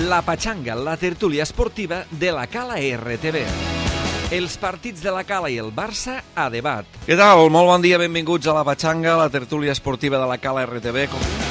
La Patxanga, la tertúlia esportiva de la Cala RTV. Els partits de la Cala i el Barça a debat. Què tal? Molt bon dia, benvinguts a La Patxanga, la tertúlia esportiva de la Cala RTV.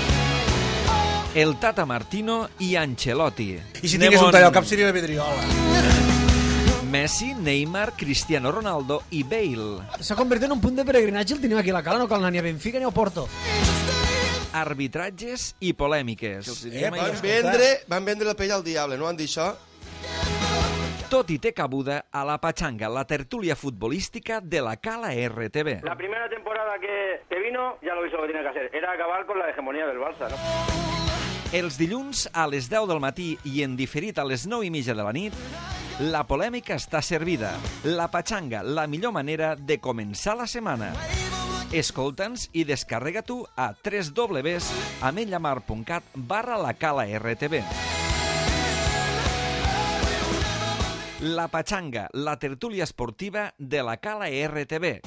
El Tata Martino i Ancelotti. I si tingués un tall al cap seria la vidriola. Messi, Neymar, Cristiano Ronaldo i Bale. S'ha convertit en un punt de peregrinatge el tenim aquí a la Cala, no cal anar ni a Benfica ni a Porto. Arbitratges i polèmiques. Van vendre la pell al diable, no han dit això? Tot i té cabuda a La Patxanga, la tertúlia futbolística de la Cala RTV. La primera temporada que vino, ya lo hizo lo que tenía que hacer. Era acabar con la hegemonía del Barça, ¿no? Els dilluns a les 10 del matí i en diferit a les 9:30 de la nit, la polèmica està servida. La Patxanga, la millor manera de començar la setmana. Escolta'ns i descarrega tu a www.ametlamar.cat/lacala-rtv. La Patxanga, la tertúlia esportiva de la Cala RTV.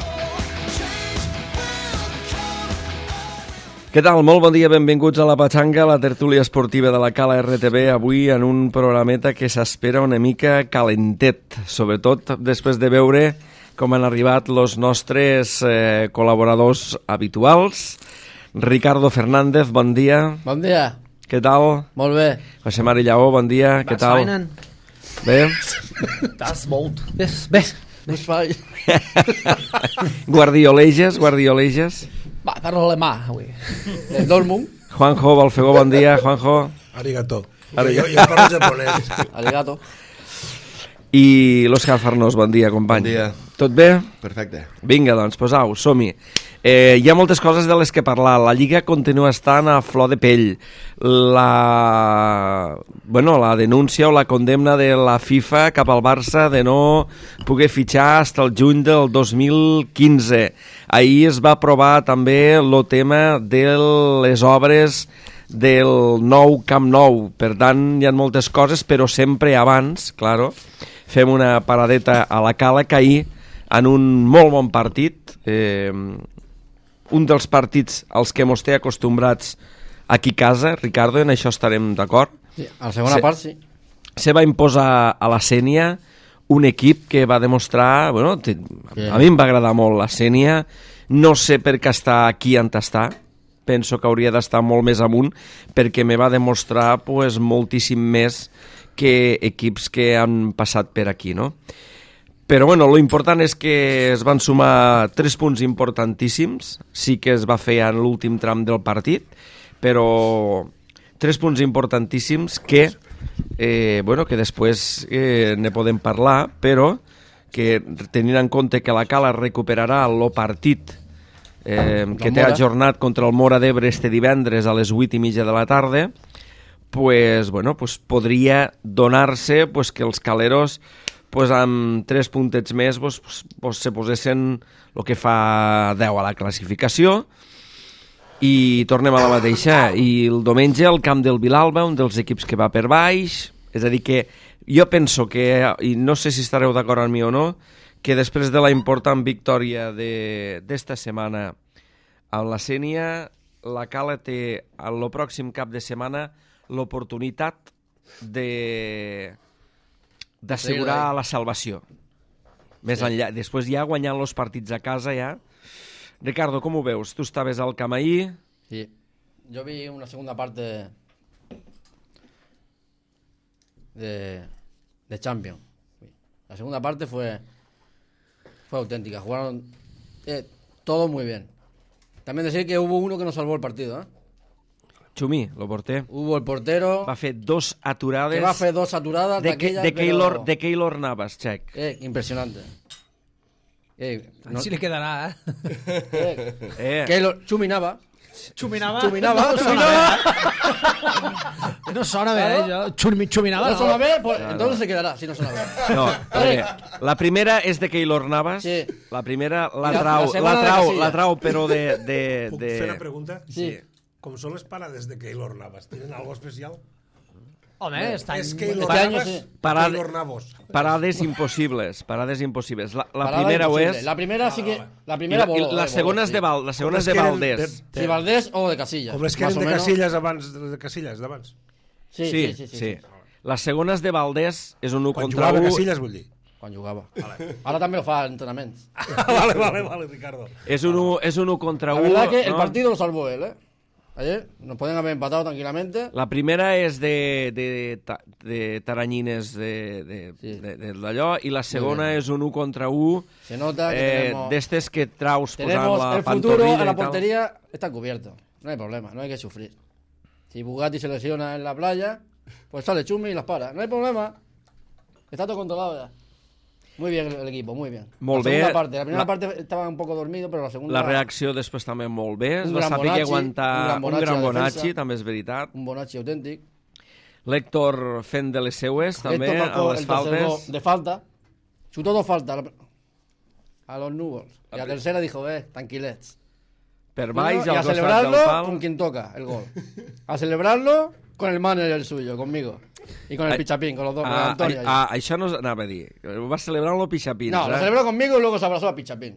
Què tal? Molt bon dia, benvinguts a La Patxanga, la tertúlia esportiva de la Cala RTV, avui en un programeta que s'espera una mica calentet, sobretot després de veure com han arribat els nostres col·laboradors habituals. Ricardo Fernández, bon dia. Bon dia. Què tal? Molt bé. José Mari Lleó, bon dia. Què tal? Bé? T'has molt. Bé. No es fa... Guardioleges. Va, parlo alemà, avui. El Dortmund. Juanjo Balfegó, bon dia. Juanjo. Arigato. Jo parlo japonès. Arigato. I l'Òscar Farnós, bon dia, company. Bon dia. Tot bé? Perfecte. Vinga, doncs, posau, som-hi. Hi ha moltes coses de les que parlar. La Lliga continua estant a flor de pell. La denúncia o la condemna de la FIFA cap al Barça de no poder fitxar fins al juny del 2015. Ahir es va aprovar també el tema de les obres del nou Camp Nou. Per tant, hi ha moltes coses, però sempre abans, claro, fem una paradeta a la Cala, que ahir, en un molt bon partit, un dels partits als que mos té acostumbrats aquí a casa, Ricardo, en això estarem d'acord. Sí, a la segona part, sí. Se va imposar a la Sénia un equip que va demostrar... Bueno, a mi em va agradar molt la Sénia, no sé per què està aquí on està, penso que hauria d'estar molt més amunt, perquè me va demostrar pues, moltíssim més que equips que han passat per aquí, no? Però bueno, lo important és que es van sumar 3 punts importantíssims, sí que es va fer en l'últim tram del partit, però 3 punts importantíssims que, que després ne podem parlar, però que tenint en compte que la Cala recuperarà el partit que té ajornat contra el Móra d'Ebre este divendres a les 8:30 de la tarda, pues podria donar-se que els caleros amb 3 puntets més se posessin el que fa 10 a la classificació i tornem a la mateixa. I el diumenge al camp del Vilalba, un dels equips que va per baix, és a dir que jo penso que, i no sé si estareu d'acord amb mi o no, que després de la important victòria d'esta setmana amb la Sénia, la Cala té el pròxim cap de setmana l'oportunitat d'assegurar la salvació. Més enllà, després ja guanyant els partits a casa ja. Ricardo, com ho veus? Tu estaves al camp ahir. Sí, yo vi una segunda parte de Champions. La segunda parte fue auténtica, jugaron todo muy bien. También decir que hubo uno que nos salvó el partido, ¿eh? Chumí, el porter. Hubo el portero... Va fer 2 aturades... Que va fer 2 aturades de Keylor Navas, check. Impresionante. Sí li quedarà, Keylor, Chumi Navas. Xuminava. No sona bé, Xuminava. No sona bé, pues entonces se quedarà, si no sona bé. No, la primera és de Keylor Navas. Sí. La primera la trau, però de... Puc fer una pregunta? Sí. Com són les parades de Keylor Navas? Tenen algo especial? Home, és Keylor Navas o Keylor Navos? Parades impossibles. La primera ho és... La primera sí que... La primera voló. La segona és de Valdés. Si Valdés o de Casillas. Com les que eren de Casillas abans, d'abans. Sí. La segona és de Valdés, és un 1 Quan contra jugava 1. a Casillas, vull dir. Quan jugava. Ara també lo fa en entrenaments. Vale, Ricardo. És un 1 contra 1. La verdad que el ¿no? partido lo salvó él, ¿eh? Ayer nos podían haber empatado tranquilamente. La primera és de Taranyines d'allò, i la segona és un 1 contra 1 Se nota que d'estes que traus posant tenemos la el futuro pantorrilla en la i tal. portería, está cubierto. No hay problema, no hay que sufrir. Si Bugatti se lesiona en la playa, pues sale Chumi y las para. No hay problema. Está todo controlado ya. Muy bien el equipo, muy bien. Molt la bé. segunda parte, la primera parte estaba un poco dormido, pero la segunda... La reacció després també molt bé, es Un va gran saber Bonacci, aguantar un un gran gran Bonacci a la Bonacci, defensa. també és veritat. Un Bonacci autèntic. L'Héctor fent de les seues, també, Esto a marcó les el tercer gol faltes. de falta. Chutó dos faltas a los Nubos. Y la tercera dijo, tranquilets. Per baix, Y al a costat del celebrarlo pal. con quien toca el gol. A celebrarlo con el manager el suyo, conmigo. Y con el Pichapín, con los dos, con Antonio. Això no anava a dir. Ho va celebrar amb el Pixapins, No, lo celebró conmigo y luego se abrazó a Pichapín.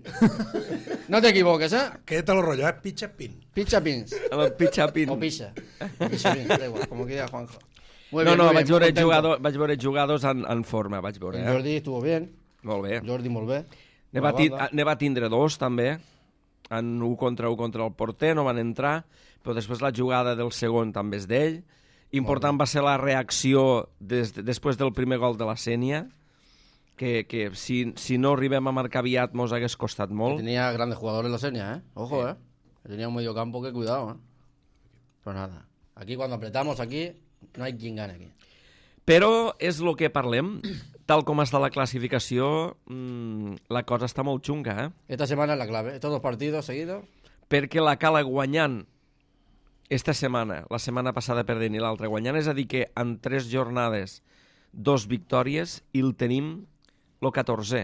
No te equivoques, ¿eh? Quédate los rollos, Pichapín. Pichapins. Amb el Pixapins. O Picha. O Pichapín, da igual, como quiera Juanjo. Muy bien, No, muy vaig bien, muy veure contento. jugadors en forma, vaig veure. El Jordi estuvo bien. Molt bé. Jordi molt bé. Ne va tindre dos, també, en 1 contra el porter, no van entrar, però després la jugada del segon també és d'ell. Important va ser la reacció després del primer gol de la Sénia, que si no arribem a marcar aviat mos hagués costat molt. Tenía grandes jugadores la Senia, ¿eh? Ojo, ¿eh? Tenía un medio campo que cuidado, ¿eh? Pues nada. Aquí cuando apretamos aquí, no hay quien gane aquí. Però és el que parlem. Tal com està la classificació, la cosa està molt xunga, eh? Esta semana es la clave. Estos dos partidos seguidos. Perquè la Cala guanyant esta setmana, la setmana passada perdent i l'altra guanyant, és a dir que en 3 jornades 2 victòries i el tenim el 14è.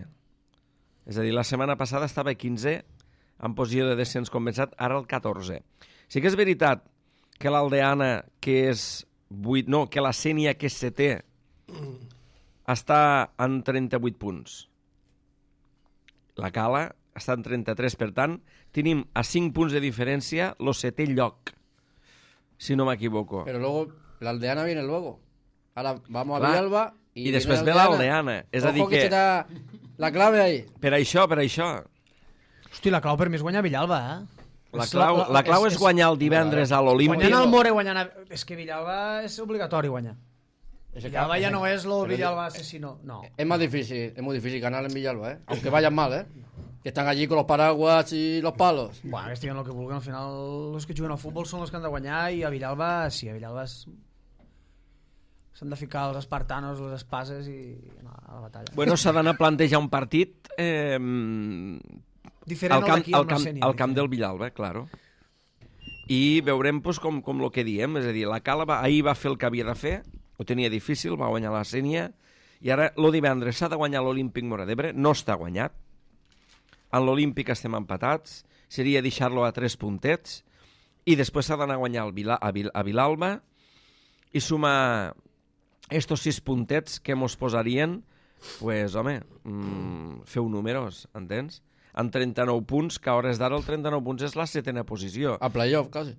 És a dir, la setmana passada estava 15è en posició de descens compensat, ara el 14è. Sí que és veritat que l'Aldeana, que és 8, no, que la Sénia, que és 7è, està en 38 punts. La Cala està en 33, per tant, tenim a 5 punts de diferència el 7è lloc, si no m'equivoco. Pero luego, la Aldeana viene luego. Ahora vamos a Clar. Villalba I després ve l'Aldeana. És a dir Ojo que que... será la clave ahí. Per això. Hosti, la clau per mi és guanyar Villalba, eh? La clau és guanyar el divendres a l'Olímpic. Guanyant el More, guanyant... És que Villalba és obligatori guanyar. Ese Villalba campo- ja no és lo Pero Villalba asesino, no. Es más difícil, es muy difícil ganar en Villalba, ¿eh? Aunque vayan mal, ¿eh? Que están allí con los paraguas y los palos. Bueno, que estiguen el que vulguin, al final els que juguen al futbol són els que han de guanyar i a Villalba, sí, a Villalba s'han de ficar els espartanos, les espases i anar a la batalla. Bueno, s'ha d'anar a plantejar un partit Diferent al camp del Villalba, claro. I veurem pues, com el que diem, és a dir, la Cala ahir va fer el que havia de fer, ho tenia difícil, va guanyar la Sénia, i ara el divendres s'ha de guanyar l'Olímpic Móra d'Ebre, no està guanyat. En l'Olímpic estem empatats, seria deixar-lo a 3 puntets, i després s'ha d'anar a guanyar a Vilalba i sumar estos 6 puntets que mos posarien, pues, home, feu números, entens? En 39 punts, que a hores d'ara el 39 punts és la 7a posició. A playoff, casi.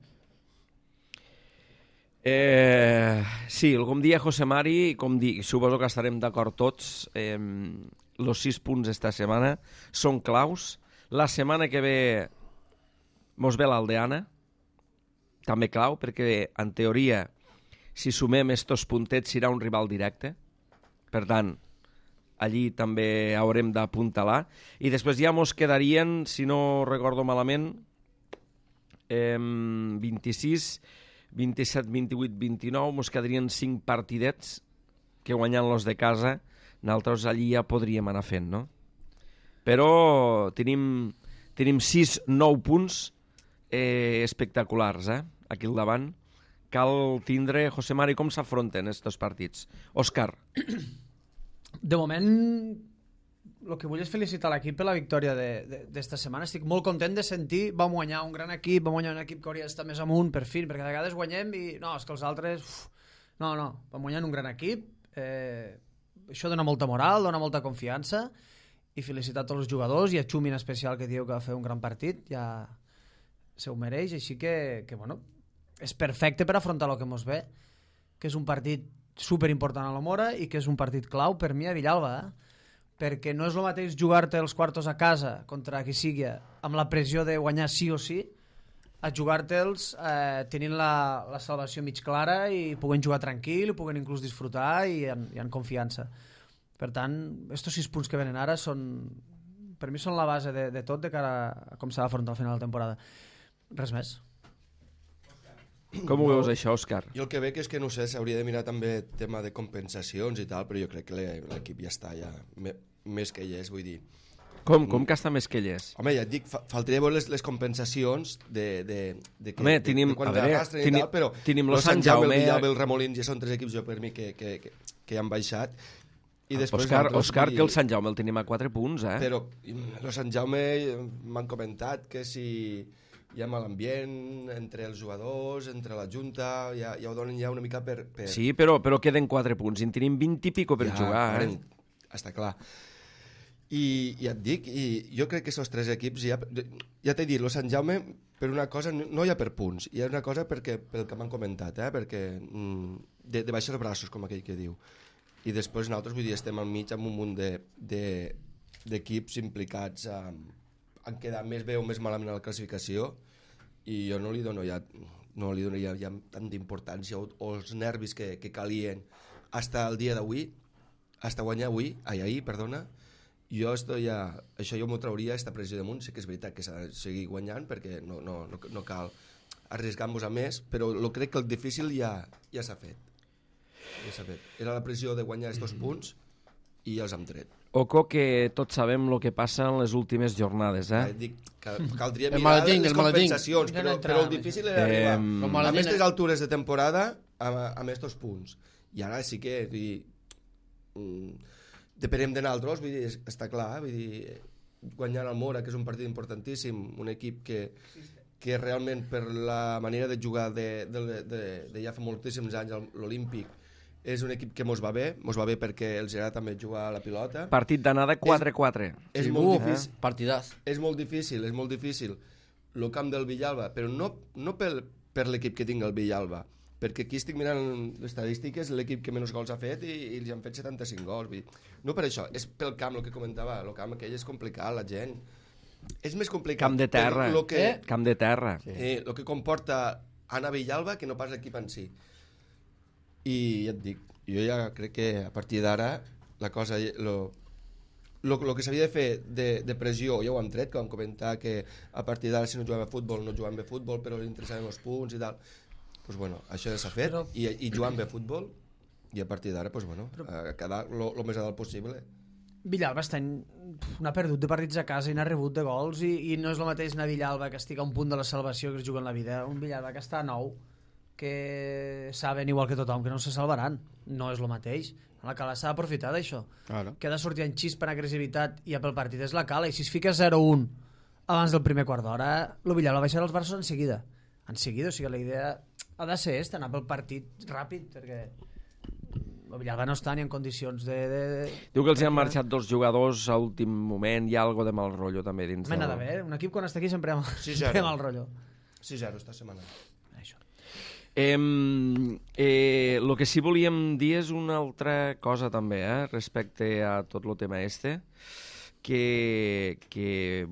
Sí, com dia José Mari, suposo que estarem d'acord tots, els 6 punts esta setmana són claus. La setmana que ve mos ve l'Aldeana, també clau, perquè en teoria, si sumem estos puntets, serà un rival directe. Per tant, allí també haurem d'apuntalar. I després ja mos quedarien, si no recordo malament, 26, 27, 28, 29, mos quedarien 5 partidets que guanyant los de casa, nosaltres allí ja podríem anar fent, no? Però tenim 6-9 punts espectaculars, aquí al davant. Cal tindre, José Mari, com s'afronten estos partits? Òscar. De moment, el que vull és felicitar l'equip per la victòria d'esta setmana. Estic molt content de sentir vam guanyar un gran equip, vam guanyar un equip que hauria d'estar més amunt, per fi, perquè de vegades guanyem i no, és que els altres... No, vam guanyar un gran equip, això dona molta moral, dona molta confiança, i felicitar tots els jugadors, i a Xumi en especial, que diu que va fer un gran partit, ja se ho mereix, així que bueno, és perfecte per afrontar el que mos ve, que és un partit superimportant a la Mora i que és un partit clau per mi a Villalba, perquè no és el mateix jugar-te els quartos a casa contra qui sigui amb la pressió de guanyar sí o sí a jugar-te'ls tenint la salvació mig clara i puguen jugar tranquil, puguen inclús disfrutar i en confiança. Per tant, estos 6 punts que venen ara per mi són la base de tot de cara a com s'ha d'afrontar al final de la temporada. Res més. Com ho veus això, Òscar? Jo el que veig és que, no sé, s'hauria de mirar també tema de compensacions i tal, però jo crec que l'equip ja està ja més que ell és, vull dir. Com que està més que ell és? Home, ja et dic, faltaria veure les compensacions de Home, tenim, quan a veure, arrastren i tal, però tenim el Sant Jaume, el Villalba, el Remolins ja són 3 equips jo per mi que han baixat. I després Òscar, que el Sant Jaume el tenim a 4 punts, Però el Sant Jaume m'han comentat que si hi ha mal ambient entre els jugadors, entre la Junta, ja ho donen ja una mica per... Sí, però queden 4 punts i en tenim 20 i pico per jugar, Està clar. I ja et dic, jo crec que aquests 3 equips, ja t'he dit, el Sant Jaume, per una cosa, no hi ha per punts, hi ha una cosa pel que m'han comentat, perquè de baixar els braços, com aquell que diu. I després nosaltres, vull dir, estem al mig amb un munt d'equips implicats en quedar més bé o més malament a la classificació, i jo no li dono ja tanta importància o els nervis que calien fins el dia d'avui, fins guanyar ahir, perdona. Jo això jo m'ho trauria, aquesta pressió damunt. Sí que és veritat que s'ha de seguir guanyant perquè no cal arriesgar-nos a més, però crec que el difícil ja s'ha fet. Era la pressió de guanyar aquests punts i els hem tret. Oco que tots sabem el que passa en les últimes jornades, Dic que caldria mirar les compensacions, però el difícil era arribar a aquestes altures de temporada amb aquests punts. I ara sí que depenem de nosaltres, vull dir, està clar, vull dir, guanyar el Mora, que és un partit importantíssim, un equip que realment per la manera de jugar de ja fa moltíssims anys l'Olímpic és un equip que mos va bé perquè els agrada també jugar a la pilota. Partit d'anada 4-4. És molt difícil. Partidàs. És molt difícil el camp del Villalba, però no per l'equip que tinga el Villalba, perquè aquí estic mirant les estadístiques, l'equip que menys gols ha fet i els han fet 75 gols. No per això, és pel camp, el que comentava, el camp aquell és complicat, la gent. És més complicat. Camp de terra. Camp de terra. El que comporta anar a Villalba que no pas l'equip en si. I ja et dic, jo ja crec que a partir d'ara la cosa, el que s'havia de fer de pressió ja ho hem tret, que vam comentar que a partir d'ara si no juguem a futbol no juguem bé a futbol, però li interessaven els punts i tal. Pues bueno, això ja s'ha fet i jugant bé a futbol i a partir d'ara quedar el més a dalt possible. Villalba n'ha perdut de partits a casa i n'ha rebut de gols i no és el mateix anar a Villalba que estic a un punt de la salvació que es juga en la vida, un Villalba que està a 9 que saben igual que tothom que no se salvaran, no és el mateix. La Cala s'ha d'aprofitar d'això, que ha de sortir en xispa, en agressivitat i pel partit és la Cala, i si es fica 0-1 abans del primer quart d'hora el Villalba baixarà els braços en seguida, o sigui, la idea ha de ser anar pel partit ràpid, perquè el Villalba no està ni en condicions de... Diu que els han marxat 2 jugadors a últim moment, hi ha algo de mal rotllo també dins del... Mena d'haver, un equip quan està aquí sempre hi ha mal rotllo. 6-0 esta setmana. El que sí volíem dir és una altra cosa també, respecte a tot el tema que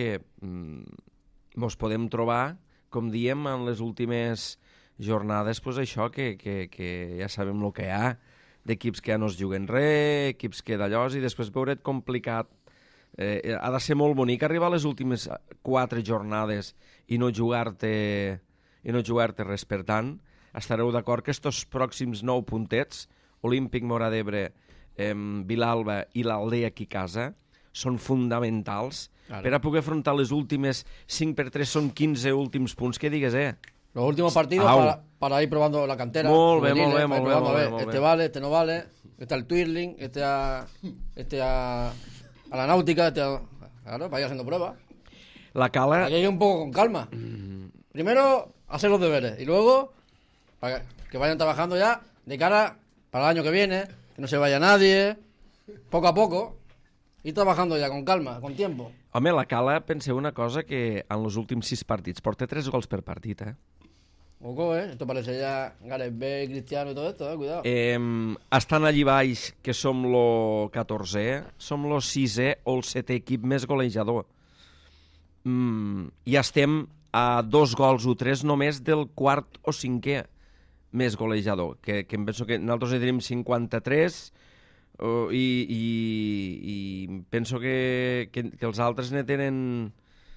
mos podem trobar, com diem, en les últimes jornades, pues això, que ja sabem el que hi ha, d'equips que ja no es juguen res, equips que d'allò, i després veure't complicat. Ha de ser molt bonic arribar a les últimes 4 jornades i no jugar-te res. Per tant, estareu d'acord que estos pròxims 9 puntets, Olímpic, Móra d'Ebre, Vilalba i l'Aldea aquí a casa, són fonamentals per a poder afrontar les últimes 5x3, són 15 últims punts. Què digues, Los últimos partidos para ir probando la cantera. Molt bé. Este vale, este no vale, este al Twirling, este a la Náutica, claro, vaya haciendo pruebas. La Cala... Hay que ir un poco con calma. Primero, hacer los deberes. Y luego, para que vayan trabajando ya de cara para el año que viene, que no se vaya nadie, poco a poco, ir trabajando ya con calma, con tiempo. Home, la Cala, penseu una cosa, que en els últims 6 partits porta 3 gols per partit, Ojo, esto parece ya Gareth Bale, Cristiano y todo esto, cuidado. Estan allí baix, que som lo 14è, som lo 6è o el 7è equip més golejador. I estem a 2 gols o 3 només del quart o 5è més golejador, que em penso que nosaltres ne tenim 53 i penso que els altres ne tenen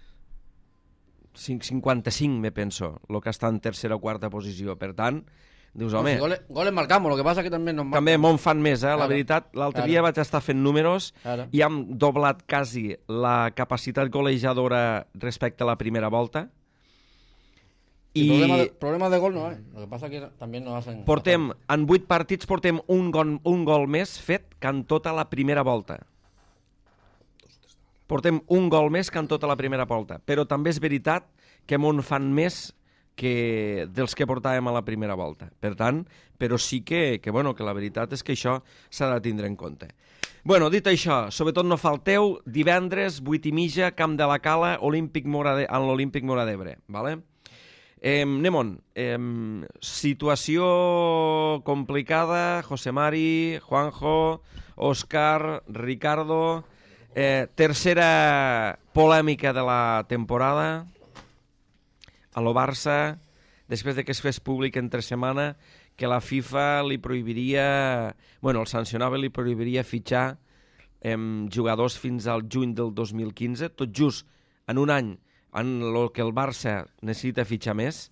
55, me penso, el que està en tercera o quarta posició. Per tant, dius, home... Si goles marcamos, lo que pasa que també nos marcan. També m'en fan més, la Claro. veritat. L'altre dia vaig estar fent números Claro. i hem doblat quasi la capacitat golejadora respecte a la primera volta. I Problema de gol no hay. Lo que pasa que también nos hacen... portem, en 8 partits, portem un gol més fet que en tota la primera volta. Portem un gol més que en tota la primera volta. Però també és veritat que m'on fan més que dels que portàvem a la primera volta. Per tant, però sí que la veritat és que això s'ha de tindre en compte. Bueno, dit això, sobretot no falteu, divendres, 8:30, Camp de la Cala, en l'Olímpic Móra d'Ebre. Vale? Anem-on. Situació complicada, José Mari, Juanjo, Òscar, Ricardo... tercera polèmica de la temporada a lo Barça, després de que es fes públic entre setmana que la FIFA li prohibiria, el sancionava i li prohibiria fitxar jugadors fins al juny del 2015, tot just en un any en el que el Barça necessita fitxar més,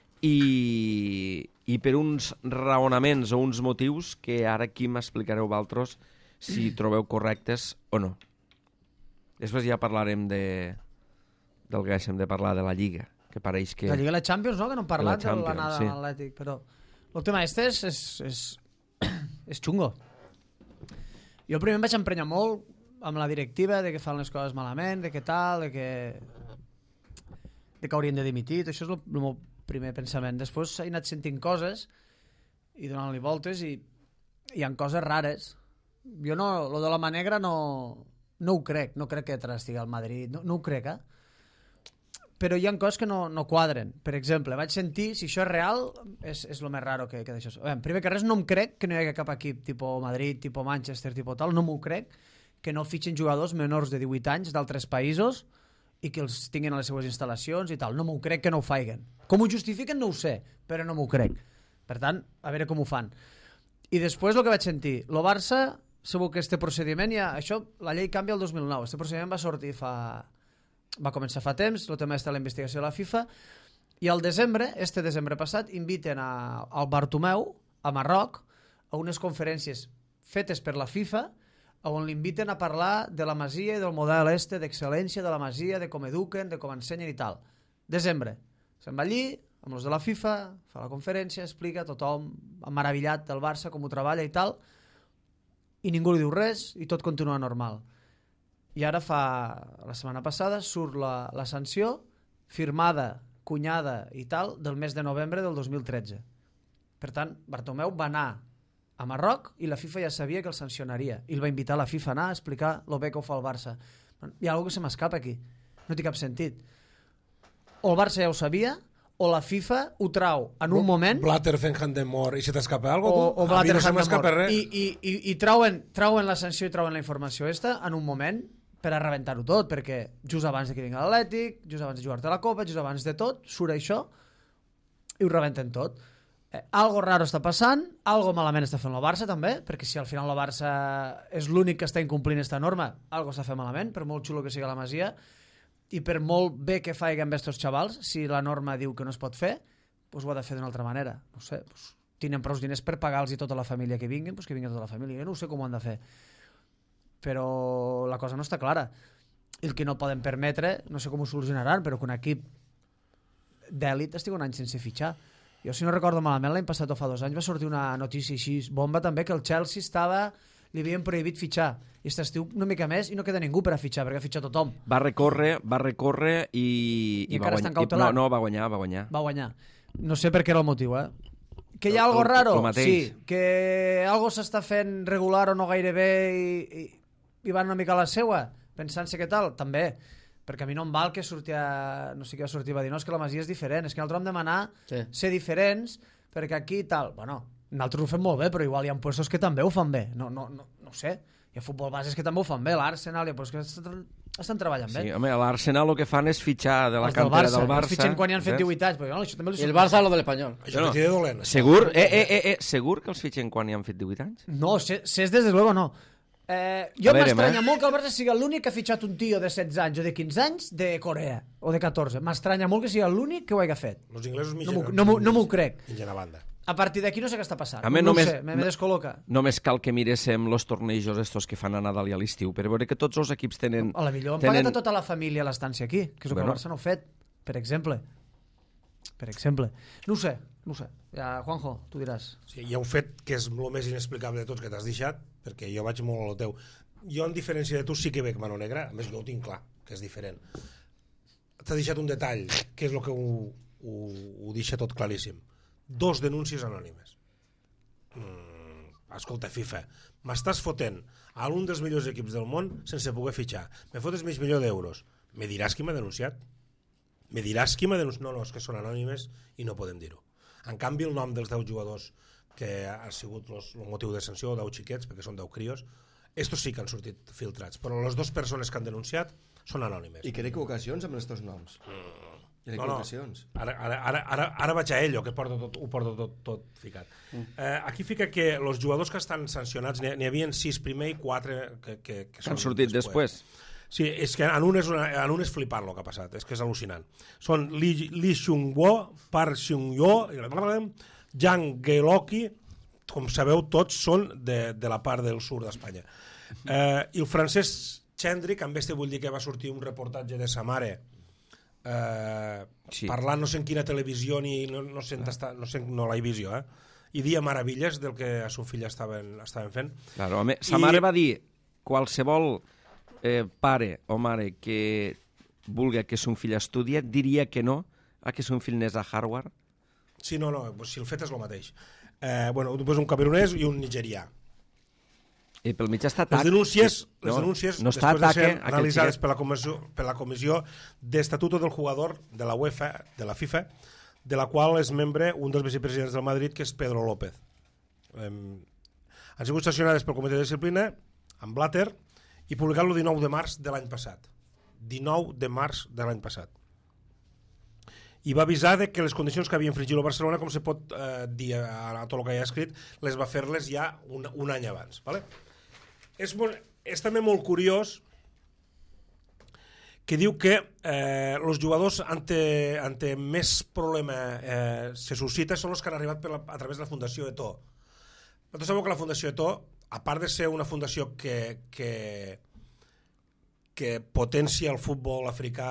i per uns raonaments o uns motius que ara aquí m'explicareu vosaltres si trobeu correctes o no. Després ja parlarem del que deixem de parlar de la Lliga, que pareix que... La Lliga i la Champions, no? Que no hem parlat de Champions, l'anada sí. a l'Atlètic, però el tema este és xungo. Jo primer em vaig emprenyar molt amb la directiva de que fan les coses malament, de que tal, de que haurien de dimitir, això és el meu primer pensament. Després he anat sentint coses i donant-li voltes i hi ha coses rares. Jo no, lo de l'home negra no ho crec, no crec que estigui al Madrid, no ho crec, però hi ha coses que no quadren. Per exemple, vaig sentir, si això és real, és el més raro que d'això. Primer que res, no em crec que no hi hagi cap equip tipus Madrid, tipus Manchester, tipus tal, no m'ho crec, que no fitxen jugadors menors de 18 anys d'altres països i que els tinguin a les seues instal·lacions i tal. No m'ho crec que no ho faiguen. Com ho justifiquen no ho sé, però no m'ho crec. Per tant, a veure com ho fan. I després el que vaig sentir, el Barça, segur que este procediment ja... Això, la llei canvia el 2009. Este procediment va sortir va començar fa temps, el tema està a la investigació de la FIFA, i al desembre, este desembre passat, inviten al Bartomeu, a Marroc, a unes conferències fetes per la FIFA, on l'inviten a parlar de la Masia i del model d'excel·lència de la Masia, de com eduquen, de com ensenyen i tal. Desembre. Se'n va allí, amb els de la FIFA, fa la conferència, explica, tothom meravellat del Barça, com ho treballa i tal, i ningú li diu res i tot continua normal. I ara la setmana passada surt la sanció firmada, cunyada i tal del mes de novembre del 2013. Per tant, Bartomeu va anar a Marroc i la FIFA ja sabia que el sancionaria i el va invitar a la FIFA a anar a explicar el bé que ho fa el Barça. Hi ha alguna cosa que se m'escapa aquí, no té cap sentit. O el Barça ja ho sabia o la FIFA ho trau en un moment Blatter fent handemor i se t'escapa alguna cosa? o Blatter no se m'escapa res. i trauen la sanció i trauen la informació en un moment per a rebentar-ho tot, perquè just abans de que vingui l'Atlètic, just abans de jugar-te la Copa, just abans de tot, surt això i ho rebenten tot. Algo raro està passant, algo malament està fent el Barça també, perquè si al final el Barça és l'únic que està incomplint aquesta norma, algo està fent malament, per molt xulo que sigui la Masia, i per molt bé que faiguen amb estos xavals, si la norma diu que no es pot fer, doncs ho ha de fer d'una altra manera. No sé, tenen prou diners per pagar-los i tota la família que vinguin, doncs que vinguin tota la família. Jo no sé com ho han de fer. Però la cosa no està clara. El que no poden permetre, no sé com ho solucionaran, però que un equip d'èlit estigui un any sense fitxar. Jo, si no recordo malament, l'any passat o fa 2 anys va sortir una notícia així, bomba també, que el Chelsea li havien prohibit fitxar. I estiu una mica més i no queda ningú per a fitxar, perquè ha fitxat tothom. Va recórrer i encara va està encautelat. No, va guanyar. Va guanyar. No sé per què era el motiu, Que hi ha algo raro? Sí. Que algo s'està fent regular o no gaire bé i van una mica a la seua, pensant-se que tal? També. perquè a mi no em val que sortia, no sé què va sortir, va dir, no, és que la Masia és diferent, és que nosaltres hem de demanar ser diferents, perquè aquí tal, bueno, nosaltres ho fem molt bé, però igual hi ha puestos que també ho fan bé, no ho sé, hi ha futbol bases que també ho fan bé, l'Arsenal, però és que estan treballant bé. Sí, home, l'Arsenal el que fan és fitxar de la cantera del Barça. Fitxen quan hi han fet 18 anys, però no, això també I el Barça lo de l'Espanyol. Això no, de dolent. Segur? Segur que els fitxen quan hi han fet 18 anys? No, ses des de luego no. Jo m'estranya molt que el Barça sigui l'únic que ha fitxat un tio de 16 anys o de 15 anys de Corea, o de 14. M'estranya molt que sigui l'únic que ho hagi fet. Els inglesos no m'ho crec. mitgen a banda. A partir d'aquí no sé què està passant. A mi no sé, me descol·loca. Només cal que miréssim els tornejos estos que fan a Nadal i a l'estiu per veure que tots els equips tenen... A la millor han pagat a tota la família l'estància aquí, que és el que el Barça no ha fet, per exemple. No ho sé. Ja, Juanjo, tu diràs. Sí, hi ha un fet que és el més inexplicable de tots que t'has deixat, perquè jo vaig molt a lo teu. Jo, en diferència de tu, sí que veig Mano Negra, a més jo ho tinc clar, que és diferent. T'ha deixat un detall, que és el que ho deixa tot claríssim. 2 denúncies anònimes. Escolta, FIFA, m'estàs fotent a un dels millors equips del món sense poder fitxar. Me fotes mig milió d'euros. Me diràs qui m'ha denunciat? No, és que són anònimes i no podem dir-ho. En canvi, el nom dels 10 jugadors que ha sigut el motiu de sanció, 10 xiquets, perquè són 10 crios, estos sí que han sortit filtrats, però les 2 persones que han denunciat són anònimes. I que hi ha equivocacions amb els teus noms? Hi ha equivocacions? Ara vaig a ell, que ho porto tot ficat. Aquí fica que els jugadors que estan sancionats, n'hi havia 6 primer i 4 que han sortit després. Sí, és que en un és flipant el que ha passat, és que és al·lucinant. Són Lee Seung-woo, Park Seung-yo, Jang Gae-loki, com sabeu, tots són de la part del sud d'Espanya. I el francès Chendrick, amb este vull dir que va sortir un reportatge de sa mare parlant no sé en quina televisió ni no sé la visió, i dia meravilles del que a son fill estaven fent. Claro, sa mare va dir qualsevol pare o mare que vulgui que son fill estudie diria que no a que son fill anés a Harvard. Sí, no, si el fet és el mateix. Després un camerunès i un nigerià. I pel mig està atac. Les denúncies no està després de ser analitzades per la comissió d'Estatuto del Jugador de la UEFA, de la FIFA, de la qual és membre un dels vicepresidents del Madrid, que és Pedro López. Han sigut sancionades pel comitè de disciplina amb Blatter i publicat el 19 de març de l'any passat. 19 de març de l'any passat. I va avisar que les condicions que havia infringit el Barcelona, com se pot dir a tot el que hi ha escrit, les va fer-les ja un any abans. Vale? És també molt curiós que diu que els jugadors ante més problema se suscita són els que han arribat a través de la Fundació Eto'o. Nosaltres sabeu que la Fundació Eto'o, a part de ser una fundació que potencia el futbol africà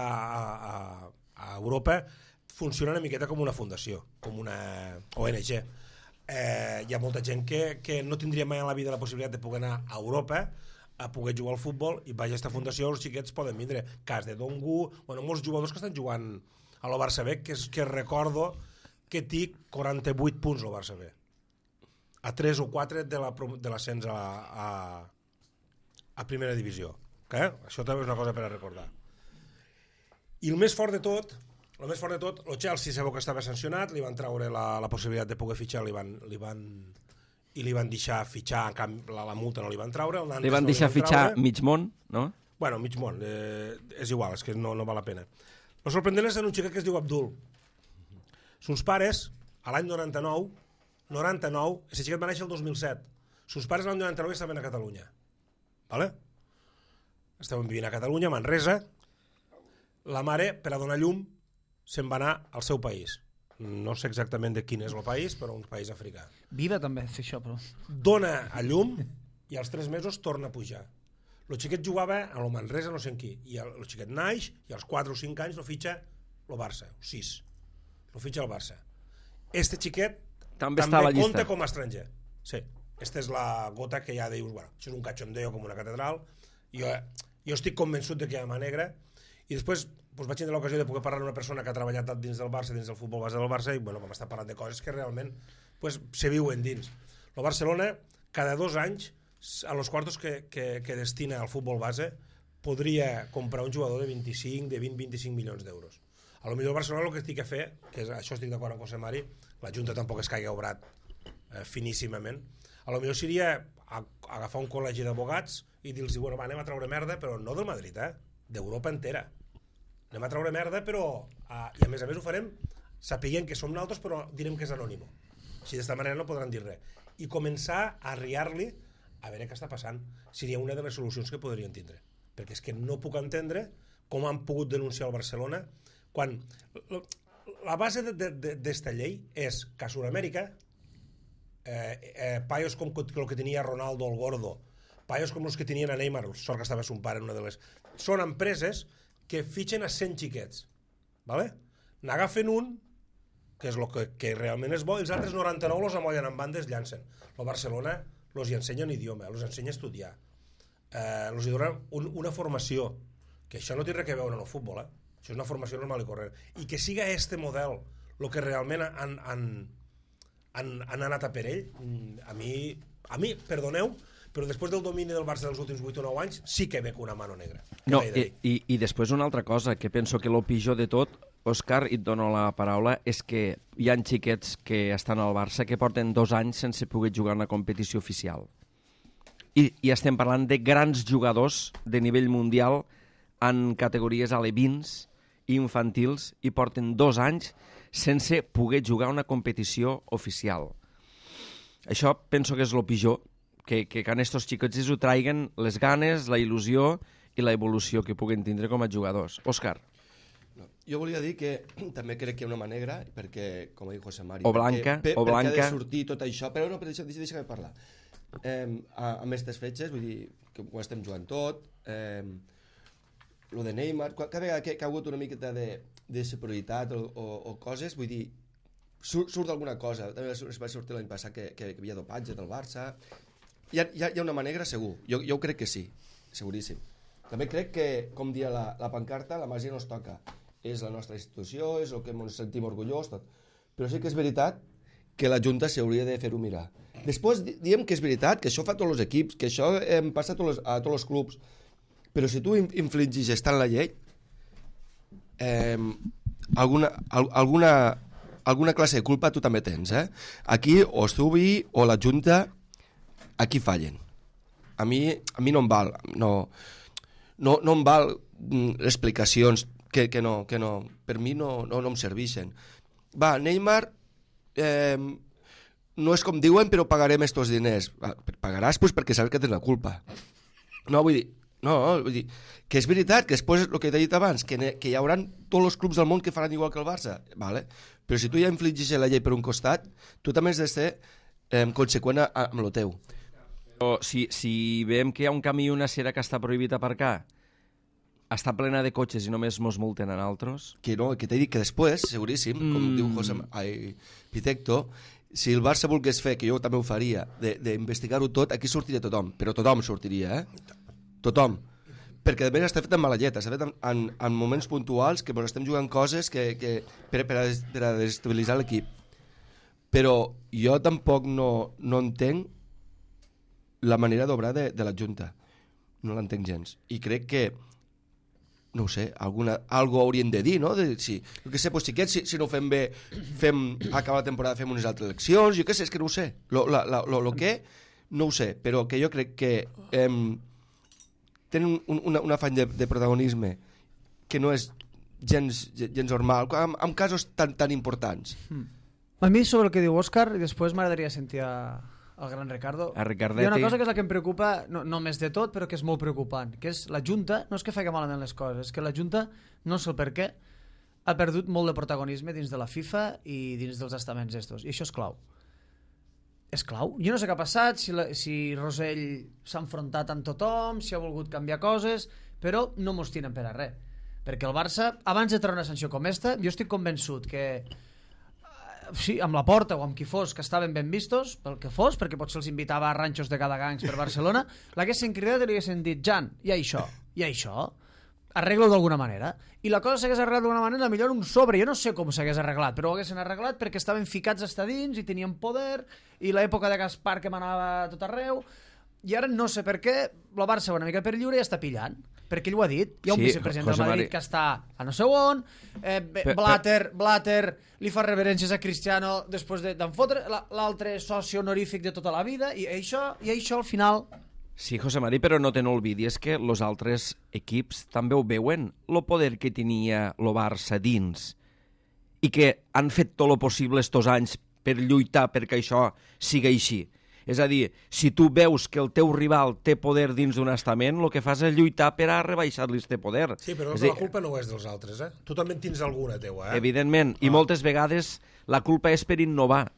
a Europa, funciona una miqueta com una fundació, com una ONG. Hi ha molta gent que no tindria mai en la vida la possibilitat de poder anar a Europa a poder jugar al futbol i vaja a aquesta fundació, els xiquets poden vindre. Cas de Dongu, molts jugadors que estan jugant a lo Barça B, que recordo que té 48 punts el Barça B. A 3 o 4 de l'ascens a primera divisió. Això també és una cosa per a recordar. I el més fort de tot, el Chelsea sabeu que estava sancionat, li van treure la possibilitat de poder fitxar, li van deixar fitxar, la multa no li van treure. Li van deixar fitxar mig món, no? Bueno, mig món, és igual, és que no val la pena. El sorprendent és un xiquet que es diu Abdul. Sos pares, a l'any 99, aquest xiquet va néixer el 2007, sos pares l'any 99 estaven a Catalunya. Vale? Estaven vivint a Catalunya, a Manresa. La mare, per a donar llum, se'n va anar al seu país. No sé exactament de quin és el país, però un país africà. Viva també fer això, però... Dona a llum i als 3 mesos torna a pujar. El xiquet jugava a lo Manresa, no sé en qui, i el xiquet naix i als 4 o 5 anys lo fitxa el Barça, o 6. Lo fitxa el Barça. Este xiquet també compta com a estranger. Sí, esta és la gota que ja dius, bueno, això és un cachondeo com una catedral. Jo estic convençut de que hi ha mà negra. I després vaig tenir l'ocasió de poder parlar amb una persona que ha treballat dins del Barça, dins del futbol base del Barça, i vam estar parlant de coses que realment se viuen dins. El Barcelona, cada 2 anys, a los quartos que destina al futbol base, podria comprar un jugador de 20-25 milions d'euros. A lo millor el Barcelona el que estic a fer, que és, això estic d'acord amb José Mari, la Junta tampoc es caigui a obrat finíssimament, a lo millor seria agafar un col·legi d'abogats i dir-los, bueno, va, anem a treure merda, però no del Madrid, d'Europa entera. Anem a treure merda, però i a més ho farem sapiguem que som nosaltres, però direm que és anònimo. Si d'esta manera no podran dir res. I començar a arriar-li a veure què està passant. Seria una de les solucions que podrien tindre. Perquè és que no puc entendre com han pogut denunciar el Barcelona quan la base d'esta llei és que a Sud-amèrica paios com el que tenia Ronaldo el Gordo, paios com els que tenien a Neymar, sort que estava son pare en una de les... Són empreses que fitxen a 100 xiquets, ¿vale? N'agafen un, que és el que realment és bo, i els altres 99 els amollen en bandes, llancen. El Barcelona els ensenya un idioma, els ensenya a estudiar, els donen una formació, que això no té res a veure amb el futbol, això és una formació normal i corrent, i que siga este model el que realment han anat a per ell. A mi, perdoneu, però després del domini del Barça dels últims 8 o 9 anys sí que veig una mano negra. No, i després una altra cosa, que penso que el pitjor de tot, Òscar, i et dono la paraula, és que hi ha xiquets que estan al Barça que porten 2 anys sense poder jugar una competició oficial. I estem parlant de grans jugadors de nivell mundial en categories alevins i infantils i porten 2 anys sense poder jugar una competició oficial. Això penso que és el pitjor, que a estos xiquets ho traiguen les ganes, la il·lusió i la evolució que puguen tindre com a jugadors. Òscar. No, jo volia dir que també crec que hi ha una mà negra, perquè, com ha dit José Mari, o blanca, perquè ha de sortir tot això, però no, deixa'm parlar. Amb aquestes fetges, vull dir, que ho estem jugant tot, lo de Neymar, cada vegada que ha hagut una miqueta de superioritat o coses, vull dir, surt alguna cosa. També es va sortir l'any passat que hi havia dopatge del Barça. Hi ha una mà negra segur, jo ho crec que sí, seguríssim. També crec que, com dia la pancarta, la Masia no es toca. És la nostra institució, és el que ens sentim orgullós, tot. Però sí que és veritat que la Junta s'hauria de fer-ho mirar. Després diem que és veritat, que això fa tots els equips, que això passa a tots els clubs, però si tu infligis tant la llei, alguna classe de culpa tu també tens. Aquí o Zubi o la Junta, aquí fallen. A mi no em val, no em val explicacions que no, per mi no em serveixen. Va, Neymar no és com diuen, però pagarem estos diners. Pagaràs pues, perquè saps que tens la culpa. Vull dir que és veritat que després el que t'he dit abans, que hi haurà tots els clubs del món que faran igual que el Barça, vale? Però si tu ja infligis la llei per un costat, tu també has de ser conseqüent amb el teu. Però si veiem que hi ha un camí i una acera que està prohibit aparcar, està plena de cotxes i només mos multen a altres? Que no, que t'he dit que després, seguríssim, com diu Pitecto, si el Barça volgués fer, que jo també ho faria, d'investigar-ho tot, aquí sortiria tothom, però tothom sortiria, Tothom. Perquè a més està fet amb mala llet, està fet en moments puntuals que ens estem jugant coses per a desestabilitzar l'equip. Però jo tampoc no entenc la manera d'obrar de la Junta. No l'entenc gens. I crec que no ho sé, algo haurien de dir, no? Si no ho fem bé, acabar la temporada, fem unes altres eleccions, jo què sé, és que no ho sé. Lo que, no ho sé, però que jo crec que tenen un afany de protagonisme que no és gens normal, en casos tan importants. A mi, sobre el que diu Òscar, i després m'agradaria sentir el gran Ricardo. A Ricardetti. Hi ha una cosa que és la que em preocupa, no més de tot, però que és molt preocupant, que és la Junta, no és que faci malament les coses, és que la Junta, no sé el per què, ha perdut molt de protagonisme dins de la FIFA i dins dels estaments estos, i això és clau. És clau. Jo no sé què ha passat, si Rosell s'ha enfrontat amb tothom, si ha volgut canviar coses, però no mos tiren per a res. Perquè el Barça, abans de treure una sanció com esta, jo estic convençut que sí, amb la Porta o amb qui fos, que estaven ben vistos, pel que fos, perquè potser els invitava a ranxos de Cadagangs per Barcelona, l'haguessin cridat i li haguessin dit, Jan, hi ha això, arregla-ho d'alguna manera. I la cosa s'hagués arreglat d'alguna manera, millor un sobre, jo no sé com s'hagués arreglat, però ho haguessin arreglat perquè estaven ficats hasta dins i tenien poder, i l'època de Gaspar que manava a tot arreu, i ara no sé per què, la Barça va una mica per lliure i està pillant. perquè ell ho ha dit. Hi ha un Sí, vicepresident del José Madrid Mari. que està a no sé on, Blatter li fa reverències a Cristiano després d'en fotre, l'altre soci honorífic de tota la vida, i això al final... Sí, José Mari, però no te n'olvidis que els altres equips també ho veuen, el poder que tenia el Barça dins, i que han fet tot el possible estos anys per lluitar perquè això sigui així. És a dir, si tu veus que el teu rival té poder dins d'un estament, el que fas és lluitar per a rebaixar-li este poder. Sí, però És a dir, la culpa no és dels altres, eh? Tu també en tens alguna teua, eh? evidentment, i moltes vegades la culpa és per innovar.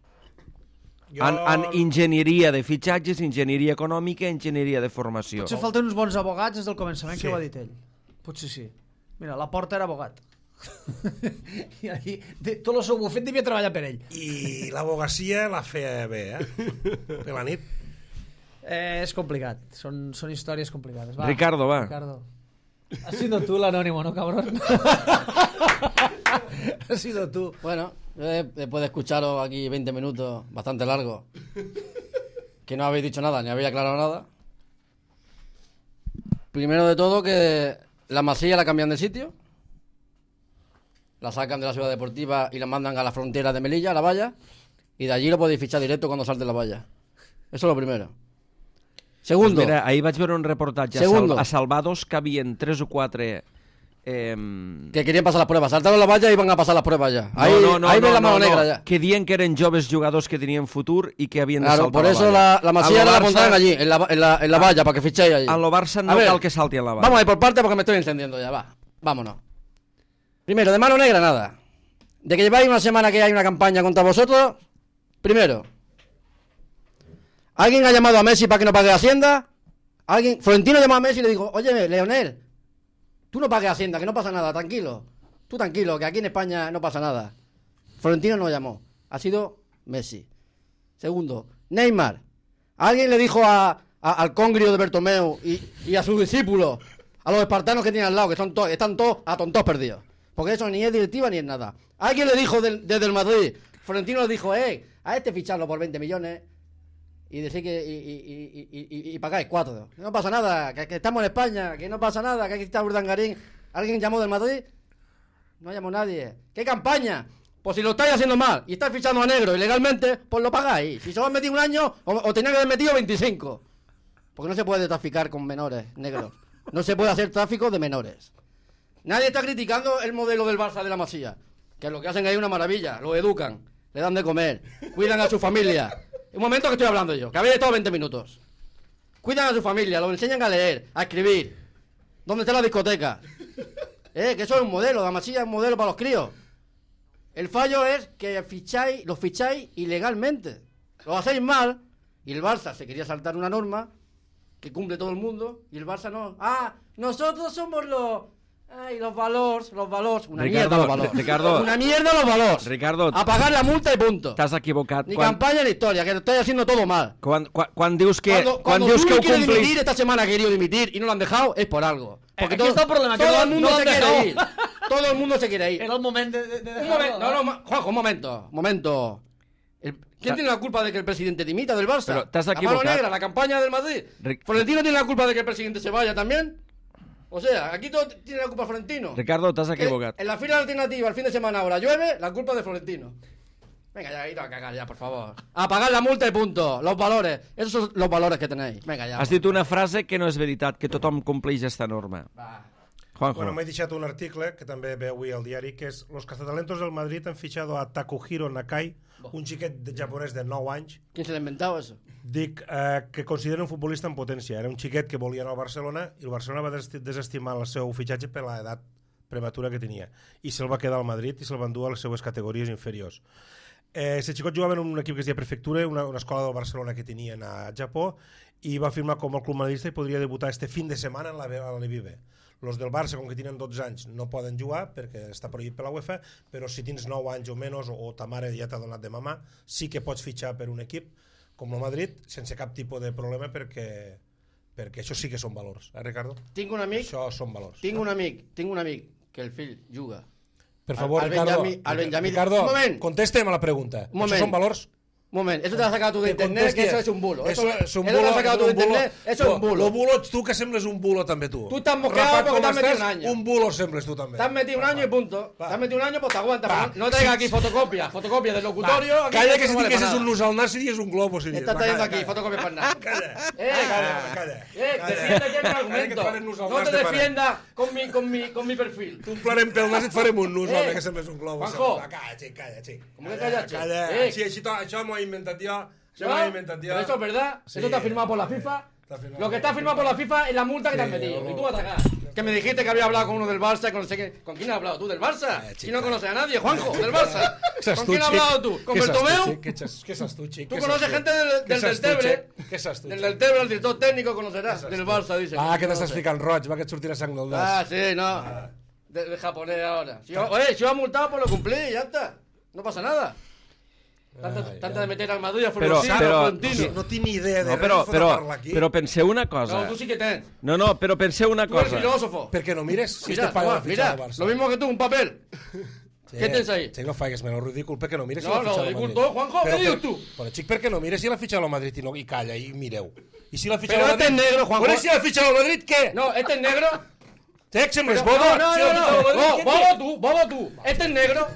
En enginyeria de fitxatges, enginyeria econòmica, enginyeria de formació. Potser falten uns bons abogats des del començament, Sí. que ho ha dit ell. Potser sí. Mira, la Porta era abogat. I ahí, tot el seu bufet devia treballar per ell. I l'abogacia la feia bé, per la nit. És complicat, són històries complicades. Va, Ricardo, va. Ricardo. Has sido tú el anónimo, ¿no, cabrón? Has sido tú. Bueno, después de escucharos aquí 20 minutos, bastante largo, que no habéis dicho nada, ni habéis aclarado nada. Primero de todo, que la Masía la cambian de sitio, la sacan de la ciudad deportiva y la mandan a la frontera de Melilla, a la valla, y de allí lo podéis fichar directo cuando salte la valla. Eso es lo primero. Segundo. Pues mira, ahir vaig veure un reportatge Segundo. a Salvados que havien 3 o 4... Que querían pasar las pruebas. Saltaron la valla y van a pasar las pruebas ya. Ahí, ahí ven la mano negra ya. Que dient que eren joves jugadors que tenien futur i que havien de Claro, saltar por la eso valla. la Masía la pondrán allí, en la valla, para que fichéis allí. En lo Barça no A ver, cal que salti en la valla. Vamos a ir por parte porque me estoy encendiendo ya, va. Vámonos. Primero, de mano negra nada. De que lleváis una semana que hay una campaña contra vosotros. Primero, ¿alguien ha llamado a Messi para que no pague Hacienda? ¿Alguien? Florentino llamó a Messi y le dijo, oye, Leonel, tú no pagues Hacienda, que no pasa nada, tranquilo. Tú tranquilo, que aquí en España no pasa nada. Florentino no llamó. Ha sido Messi. Segundo, Neymar. ¿Alguien le dijo al congrio de Bertomeu y a sus discípulos, a los espartanos que tienen al lado, que están todos atontados perdidos? Porque eso ni es directiva ni es nada. ¿Alguien le dijo desde el Madrid? Florentino le dijo, a este ficharlo por 20 millones y decir que y pagáis 4. No pasa nada, que estamos en España, que no pasa nada, que aquí está Urdangarín. ¿Alguien llamó del Madrid? No llamó nadie. ¿Qué campaña? Pues si lo estáis haciendo mal y estáis fichando a negro ilegalmente, pues lo pagáis. Si solo has metido un año, o tenéis que haber metido 25. Porque no se puede traficar con menores negros. No se puede hacer tráfico de menores. Nadie está criticando el modelo del Barça de la Masía. Que lo que hacen ahí es una maravilla. Lo educan, le dan de comer, cuidan a su familia. Un momento que estoy hablando yo, que habéis estado 20 minutos. Cuidan a su familia, los enseñan a leer, a escribir. ¿Dónde está la discoteca? Que eso es un modelo, la Masía es un modelo para los críos. El fallo es que los ficháis ilegalmente. Lo hacéis mal y el Barça se quería saltar una norma que cumple todo el mundo y el Barça no. Nosotros somos los valores. Una Ricardo, Ah, mierda los valores. Ricardo. Una mierda los valores. Ricardo, A pagar la multa y punto. t'has equivocat. Ni campaña ni historia, que lo estáis haciendo todo mal. Quan dius que, Cuando dius que Zuri ho quiere complis... dimitir, esta semana ha querido dimitir y no lo han dejado, es por algo. Porque aquí está el problema, que todo no- el mundo no lo se han quiere dejado. ir. Todo el mundo se quiere ir. Era el moment de Un dejarlo, momento, ¿no? Juanjo, un momento. ¿Quién tiene la culpa de que el presidente dimita del Barça? Pero te has La mano equivocado. negra, la campaña del Madrid. ¿Florentino tiene la culpa de que el presidente se vaya también? O sea, aquí todo tiene la culpa Florentino. Ricardo, t'has Que equivocat. En la fila alternativa, el fin de semana ahora llueve, la culpa es de Florentino. Venga, ya, ir a cagar ya, por favor. A pagar la multa y punto. Los valores. Esos son los valores que tenéis. Venga, ya. Has dit una frase que no és veritat, que tothom compleix esta norma. Va. Juanjo. Bueno, m'he deixat un article que també ve avui al diari, que és Los cazatalentos del Madrid han fichado a Takuhiro Nakai, un xiquet japonès de 9 anys, ¿Quién se le ha inventado eso? dic que considera un futbolista en potència. Era un xiquet que volia anar al Barcelona i el Barcelona va desestimar el seu fitxatge per l'edat prematura que tenia. I se'l va quedar al Madrid i se'l van dur a les seues categories inferiors. Aquest xicot jugava en un equip que es deia Prefectura, una escola del Barcelona que tenien a Japó, i va firmar com el club madridista i podria debutar este fin de setmana en la Levive. Los del Barça, com que tenen 12 anys, no poden jugar perquè està prohibit per la UEFA, però si tens 9 anys o menys, o ta mare ja t'ha donat de mamà, sí que pots fitxar per un equip com el Madrid sense cap tipus de problema perquè això sí que són valors, Ricardo? Tinc un amic, Això són valors. tinc un amic que el fill juga. Per favor, al Ricardo, Benjamí- al Benjamí- Ricardo, Un moment. contesta'm a la pregunta. Un Això moment. són valors? Un moment, eso te lo has sacado tú de internet, que eso es un bulo. Eso es un Eso bulo. te lo has sacado tú de internet, eso es un bulo. Lo bulo ets tu, que sembles un bulo també tu. Tu t'has mosqueado Rapat porque com t'has metido estàs, un año. Un bulo sembles tu també. Te has metido un año y punto. Va. Te has metido un año, pues te aguanta. Va. No traigas aquí fotocopia del locutorio. aquí Calla, esto que si no vale diguessis para un nada. nus al nas series un globo. Me estás trayendo aquí fotocopia para nada. Calla, calla. Defiéndete mi argumento. Que et farem nus al No nas, te te farem. defiendas con mi perfil. Tu un flarem pel nas i et farem un nus, home, que sembles un globo. Juanjo. Calla, xic. Com que calla, xic? Calla. Xic. Sí, això m'ho he inventat jo. ¿No? Pero eso es verdad, Sí. eso está firmado por la FIFA. Está firmado Lo que por está la firmado por la FIFA es la multa que te has Sí, metido. luego- Y tú atacás. Que me dijiste que había hablado con uno del Barça, con no sé qué. ¿Con quién has hablado tú del Barça? Si no conoces a nadie, Juanjo, del Barça. ¿Con quién has hablado tú? ¿Con Bertomeu? Què saps tu, xic? Tú conoces gente del Tebre. Què saps tu, Del xic? Tebre, el director técnico conocerás. Del Barça, dice. Ah, que t'estàs Conoce. ficant roig, va, que et sortirà sang del nas. Ah, sí, no. De japonés ahora. Si yo he multado, pues lo cumplí y ya está. No pasa nada. Tanta de meter al Madrid a Florentino. No tinc ni idea de No, res, fot a parlar aquí. però penseu una cosa. No, tú sí que tens. No, però penseu una Tú eres cosa. filósofo. Per què no mires? Si Mira, este paga la toma, fitxa mira, del Barça. lo mismo que tú, un papel. ¿Qué tens ahí? Xic, no faigues menys ridícul, per què no mires si No, la fitxa no, del ridícul Madrid? tu, Juanjo, què dius tu? Però, xic, per què no mires si la fitxa del Madrid i calla i mireu? I si la fitxa Pero del este Madrid... es negro, Juanjo. Bueno, i si la fitxa del Madrid, què? No, este es negro. Xic, sembles Pero- bobo? no, Si la fitxa del Madrid, què té? bobo tú. Este es negro.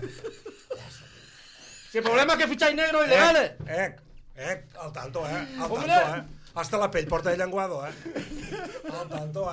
Si el problema es que ficháis negros ilegales. Al tanto, al Hombre. tanto, Hasta la pell porta de llenguado, Al tanto,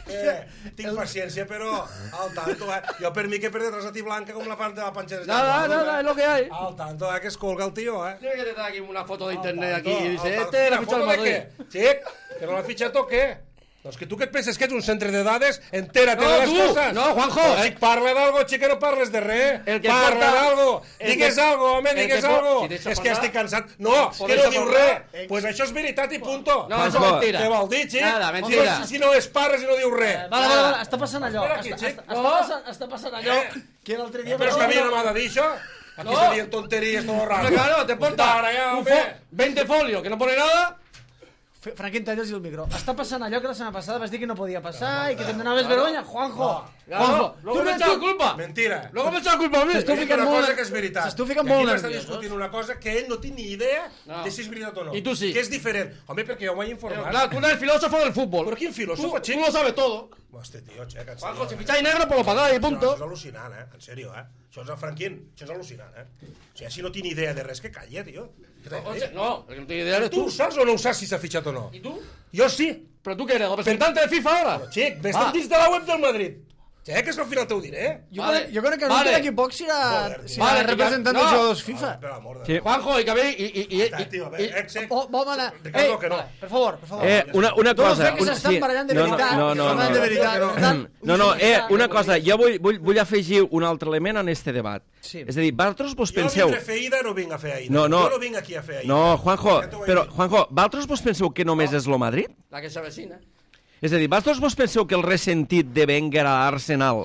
tinc paciència, però al tanto, Jo per mi que per detrás a ti blanca com la part de la panxa de Nada, es lo que hay. Al tanto, que es colga el tío, Tiene que te traer aquí una foto de internet Al aquí tanto, y dice, al este tanto. la ficha al ¿Foto de Madrid. què? Xic, que no l'ha fitxat o què? Doncs que tu què et penses que ets un centre de dades? Entérate No, de les tu. coses. No, Juanjo, Xic, parla d'algo, xic, que no parles de res. El que Parla porta- d'algo. el Digues que- algo, home, el que digues po- algo. si deixa És que parlar- estic cansat. No, que deixa no diu parlar. res. Pues això és veritat i punto. No, eso es mentira. Què vol dir, xic? Nada, mentira. Si no es parles i no diu res. Vale, està passant allò. Espera aquí, xic. Està passant allò que l'altre dia... Però és que a mi no m'ha de dir això. Aquí se dient tonteries todo el rato. Claro, te porta Para ya, un hombre. 20 folios que no pone nada. Franquín, talles el micro. Està passant allò que la setmana passada vas dir que no podia passar i que te'n donaves vergonya. Juanjo, Claro, luego me echa la culpa. Mentira. Luego me echa la culpa a mí. S'esteu Dic ficant una molt... cosa que és veritat. S'esteu ficant I aquí molt m'està nerviosos. discutint una cosa que ell no té ni idea No. de si és veritat o no. I tu sí. Que és diferent. Home, perquè jo m'he Pero informat. claro, tú eres el filósofo del fútbol. Però quin filòsof, Tú lo sabes todo. Hòstia, tio, xeca, en Juanjo, si sèrio. ficháis negro, pues lo pagáis y No, això punto. és al·lucinant, En sèrio, Això és el Franquín. Això és al·lucinant, O sigui, si no tinc idea de res, que calla, tio. Què t'he dit? No, el que no tiene idea eres Tu tú. ho saps o no ho saps si s'ha fitxat o no? ¿Y tú? Jo sí. ¿Pero tú qué eres? ¿Representante de FIFA ahora? Xic, vés-te'n dins de la web del Madrid. Xec, és que al final t'ho diré. Jo Vale. crec que Vale. d'aquí poc serà Vale, representant no. dels jugadors FIFA. Per l'amor de Sí. Juanjo, y que habéis... Tio, a veure, xec. Vol anar... Ricardo, que no. vale, per favor, per favor. Una Tots cosa... els que s'estan barallant de No, veritat. no, que s'estan de veritat. Per tant, una cosa, jo vull afegir un altre element en este debat. Sí. És a dir, vosaltres vos Jo penseu... vindré a fer Ida, no vinc a fer Aida. No, no. Jo no vinc aquí a fer Aida. No, Juanjo, Ja t'ho he però, dit. Juanjo, vosaltres vos penseu que només és lo Madrid? La que se avecina. És a dir, vosaltres vos penseu que el ressentit de Wenger a Arsenal,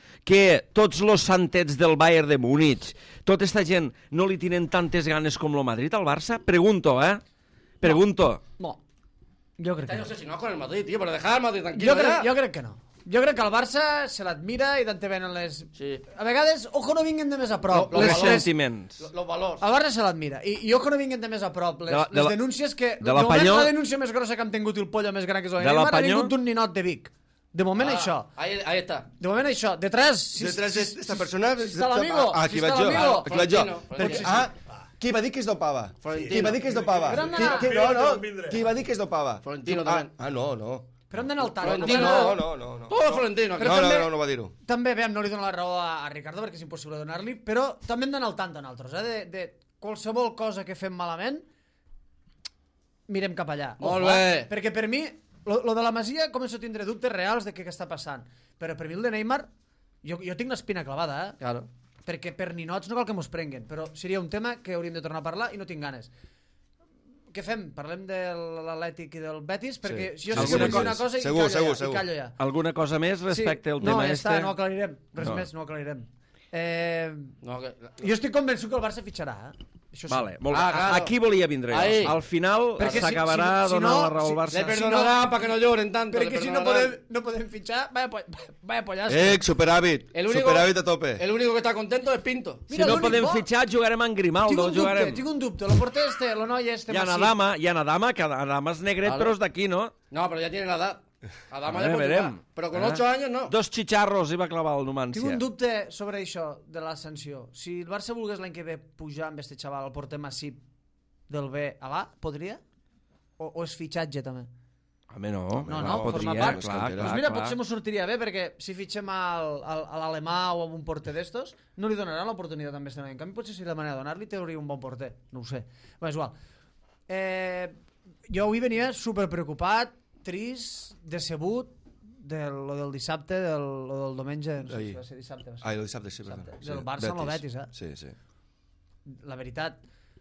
que tots los santets del Bayern de Múnich, tota esta gent no li tienen tantes ganes com lo Madrid al Barça? Pregunto, Pregunto. No, jo crec que Estás no. obsesionado con el Madrid, tío, pero dejar al Madrid tranquilo Jo crec que no. Jo crec que el Barça se l'admira i tant te venen les... Sí. A vegades, ojo no vinguen de més a prop. Lo- Els les- sentiments. Los valores. El Barça se l'admira. I ojo no vinguen de més a prop. Les, De la- de les la- denúncies que... de la moment, Panyó- la denúncia més grossa que hem tingut el pollo més gran que és el De la Neymar ha Panyó- vingut d'un ninot de Vic. De moment això. Ahí está. De moment això. Detrás... Detrás d'esta persona... està l'amigo, Aquí si vaig està jo. l'amigo. Aquí vaig jo. Florentino. Perquè, qui va dir que es dopava? Florentino. Qui va dir que es dopava? Però hem Qui, d'anar- qui, no, no. Vindre. Qui va dir que es dopava? Florentino Ah, també. no. Però hem d'anar al tant. Florentino. No. Todo Florentino. Però No, també- no va dir-ho. També, veiem, no li dono la raó a Ricardo perquè és impossible donar-li, però també hem d'anar al tant a nosaltres, de qualsevol cosa que fem malament, mirem cap allà. Molt Ojo, bé. Perquè per mi, lo de la Masia començo a tindre dubtes reals de què està passant, però per mi el de Neymar, jo tinc l'espina clavada, Claro. perquè per ninots no cal que mos prenguen, però seria un tema que hauríem de tornar a parlar i no tinc ganes. Què fem? Parlem de l'Atlètic i del Betis? Perquè Sí. jo sé que Alguna vull dir una cosa- cosa i segur, callo ja. segur. I callo ja. Alguna cosa més respecte al no, tema ja este? està, no aclarirem. Res No. més, no aclarirem. No, que... Jo estic convençut que el Barça fitxarà, Això sí. Vale, molt bé. claro. Aquí volia vindre jo. Ahí. Al final Perquè s'acabarà si donant no- la raó al si- Barça. Le perdonarán para que no lloren tanto. Perquè le si no perdonarán. podem fitxar, vaya pollasco. Superávit. El único- Superávit a tope. El único que está contento es Pinto. Si no l'únic podem bo- fitxar, jugarem en Grimaldo. Tinc un dubte. El porter el noi Hi ha Adama, que Adama és negret, Claro. però és d'aquí, no? No, pero ya tiene la edad. Adama A ya ver, puede verem. jugar. Pero con 8 años no. 2 xicharros hi va clavar el Numancia. Tinc un dubte sobre això de l'ascensió. Si el Barça volgués l'any que ve pujar amb este xaval, el porter Massip del B a l'A, podria? O és fitxatge també? Home, no. No, podria, forma part. clar, Doncs clar, mira, clar. potser m'ho sortiria bé, perquè si fitxem a l'alemà o a un porter d'estos, no li donaran l'oportunitat amb este noi. En canvi, potser si de manera de donar-li, t'hauria un bon porter. No ho sé. Bé, és igual. Jo avui venia super preocupat, trist, decebut, lo del dissabte, lo del diumenge, no sé si va ser dissabte. Va ser. El dissabte, sí, perdó. Dissabte. Del Barça amb el Betis, Sí, sí. La veritat,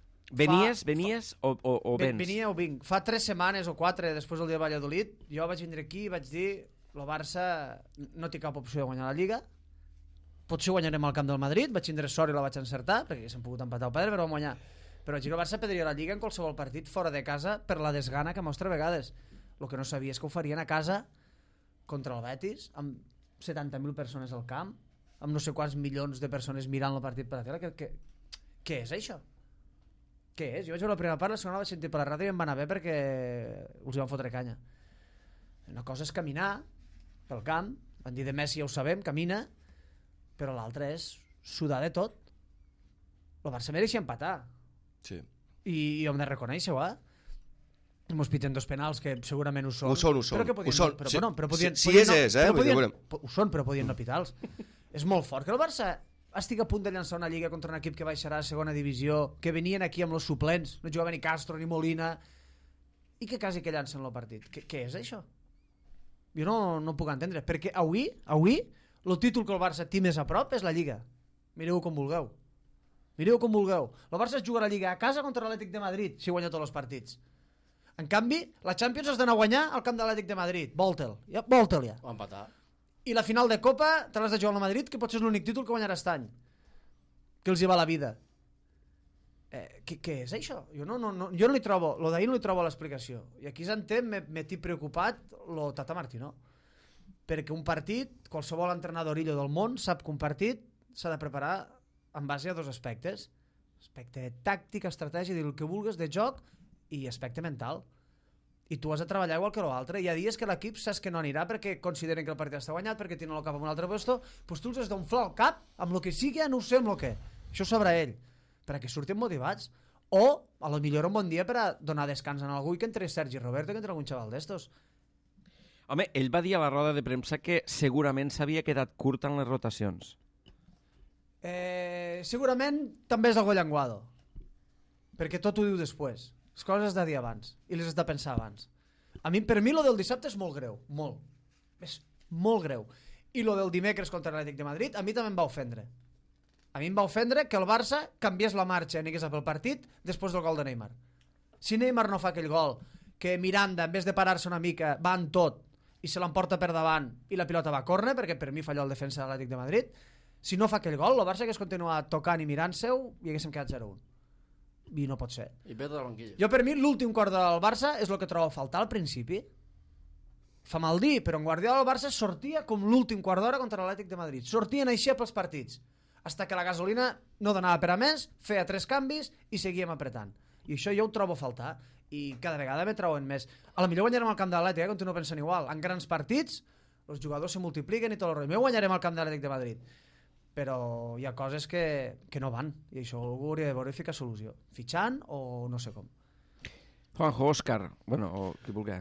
Venies o vens? venia o vinc. Fa 3 setmanes o 4 després del dia de Valladolid, jo vaig vindre aquí i vaig dir el Barça no té cap opció de guanyar la Lliga, potser guanyarem al camp del Madrid, vaig tindre sort i la vaig encertar, perquè s'han pogut empatar o perdre, però vam guanyar. Però vaig dir que el Barça perdria la Lliga en qualsevol partit fora de casa per la desgana que mostra a vegades. El que no sabia és que ho farien a casa contra el Betis, amb 70.000 persones al camp, amb no sé quants milions de persones mirant el partit per la tele. Què és això? Què és? Jo vaig veure la primera part, la segona la vaig sentir per la ràdio i em va anar bé perquè us hi van fotre canya. Una cosa és caminar pel camp, van dir de Messi ja ho sabem, camina, però l'altra és sudar de tot. El Barça mereixia empatar Sí. i hem de reconèixer-ho, mos piten 2 penals que segurament ho són. Ho són. Però que podien, Ho són. Però, Sí. però podien, Si podien és, no, és, però vull dir, podien, veurem. ho són, però podien no pitar-los. És molt fort que el Barça estigui a punt de llançar una lliga contra un equip que baixarà a segona divisió, que venien aquí amb els suplents, no jugava ni Castro ni Molina, i que quasi que llancen el partit. Què és això? Jo no ho puc entendre, perquè avui el títol que el Barça té més a prop és la Lliga. Mireu com vulgueu. Mireu com vulgueu. El Barça es juga la Lliga a casa contra l'Atlètic de Madrid si guanya tots els partits. En canvi, la Champions has d'anar a guanyar al camp de l'Atlètic de Madrid. Volte'l ja. O empatar. I la final de Copa te l'has de jugar al Madrid, que potser és l'únic títol que guanyarà aquest any. Que els hi va la vida. Què és això? Jo no li trobo, lo d'ahir no li trobo l'explicació. I aquí s'entén, m'he preocupat lo Tata Martino. Perquè un partit, qualsevol entrenadorillo del món sap que un partit s'ha de preparar en base a 2 aspectes. Aspecte tàctic, estratègia, dir el que vulgues de joc, i aspecte mental. I tu has de treballar igual que l'altre. Hi ha dies que l'equip saps que no anirà perquè consideren que el partit està guanyat, perquè tenen el cap en un altre lloc, doncs tu els has d'onflar el cap amb el que sigui, no ho sé amb el que. Això sobre ell, perquè surtin motivats. O, a lo millor un bon dia per a donar descans en algú i que entre Sergi Roberto, que entre algun xaval d'estos. Home, ell va dir a la roda de premsa que segurament s'havia quedat curt en les rotacions. Segurament també és algo llenguado, perquè tot ho diu després. Les coses has de dir abans i les has de pensar abans. Per mi lo del dissabte és molt greu, molt. És molt greu. I lo del dimecres contra l'Atlètic de Madrid a mi també em va ofendre. A mi em va ofendre que el Barça canviés la marxa i anés a pel partit després del gol de Neymar. Si Neymar no fa aquell gol, que Miranda, en vez de parar-se una mica, va en tot i se l'emporta per davant i la pilota va a córner, perquè per mi falló el defensa de l'Atlètic de Madrid, si no fa aquell gol, el Barça hagués continuat tocant i mirant-seu i haguéssim quedat 0-1. I no pot ser. I Pedro del banquillo. Jo, per mi, l'últim quart del Barça és el que trobo a faltar al principi. Fa mal dir, però en Guardiola el Barça sortia com l'últim quart d'hora contra l'Atlètic de Madrid. Sortien així pels partits. Hasta que la gasolina no donava per a més, feia 3 canvis i seguíem apretant. I això jo ho trobo a faltar. I cada vegada me trauen més. A la millor guanyarem al camp de l'Atlètic, continuo pensant igual. En grans partits, els jugadors se multipliquen i tot el rotllo. Millor guanyarem al camp de l'Atlètic de Madrid. Però hi ha coses que no van, i això algú hauria de veure i ficar solució, fitxant o no sé com. Juanjo, Òscar, bueno, o qui vulgui.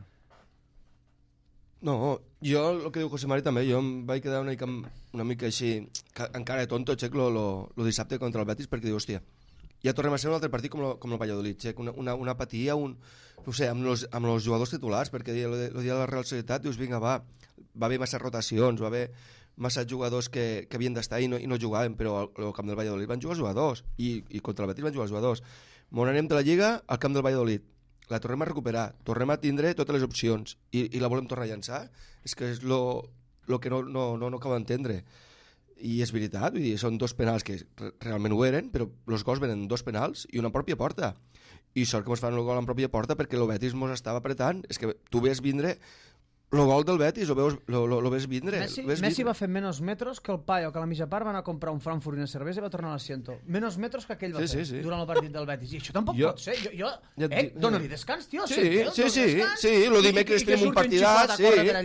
No, jo el que diu José Mari també, jo em vaig quedar una mica així, encara de tonto, xec, lo dissabte contra el Betis, perquè diu, hòstia, ja tornem a ser un altre partit com el Valladolid, xec, una apatia, no sé, amb els jugadors titulars, perquè el dia de la Real Societat, dius, vinga, va haver massa rotacions, va haver massa jugadors que havien d'estar i no jugaven, però al camp del Valladolid van jugar els jugadors, i contra el Betis van jugar els jugadors. M'on anem de la Lliga al camp del Valladolid, la tornem a recuperar, tornem a tindre totes les opcions i la volem tornar a llançar. És que és lo que no acabo d'entendre. I és veritat, vull dir, són 2 penals que realment ho eren, però els gols venen 2 penals i una pròpia porta. I sort que ens fan el gol en pròpia porta perquè el Betis ens estava apretant. És que tu ves vindre el gol del Betis, lo ves vindre. Messi va fer menys metros que el paio que a la mitja part va anar a comprar un Frankfurt i una cervesa i va tornar a l'asiento. Menys metros que aquell va fer durant el partit del Betis. I això tampoc pot ser. Dóna-li descans, tio. Sí, lo dimecres tenim un partidat.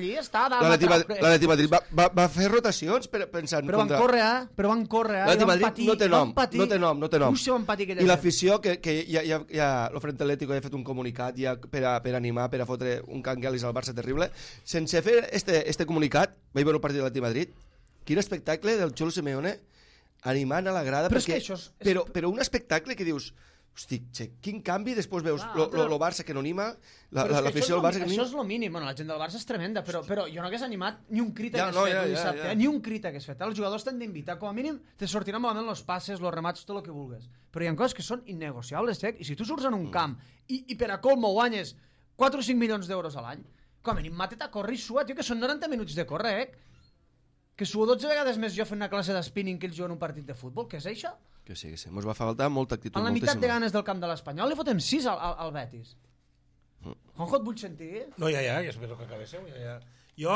L'Atleti Madrid va fer rotacions pensant... Però van córrer, L'Atleti Madrid no té nom. Puxa van patir aquella... I l'afició, que ja el Frente Atlético ha fet un comunicat ja per animar, per a fotre un canguelis al Barça terrible. Sense fer este comunicat, vaig veure el partit de l'Atleti Madrid, quin espectacle del Cholo Simeone animant a la grada, però un espectacle que dius, hosti, quin canvi, després veus el Barça que no anima, l'afició del Barça que no anima. Això és el mínim, la gent del Barça és tremenda, però jo no hagués animat ni un crit hagués fet dissabte, ni un crit hagués fet. Els jugadors t'han d'invitar, com a mínim te sortiran malament els passes, els remats, tot el que vulguis. Però hi ha coses que són innegociables, i si tu surts en un camp i per a colmo guanyes 4 o 5 milions d'euros a l'any, com a mínim mata't a córrer i sua, tio, que són 90 minuts de córrer, que suo 12 vegades més jo fent una classe d'spinning que ells juguen un partit de futbol, què és això? Que sí, mos va faltar molta actitud. En la meitat de ganes del camp de l'Espanyol li fotem 6 al Betis. Juanjo, et vull sentir? No, ja, espero que acabéssiu. Jo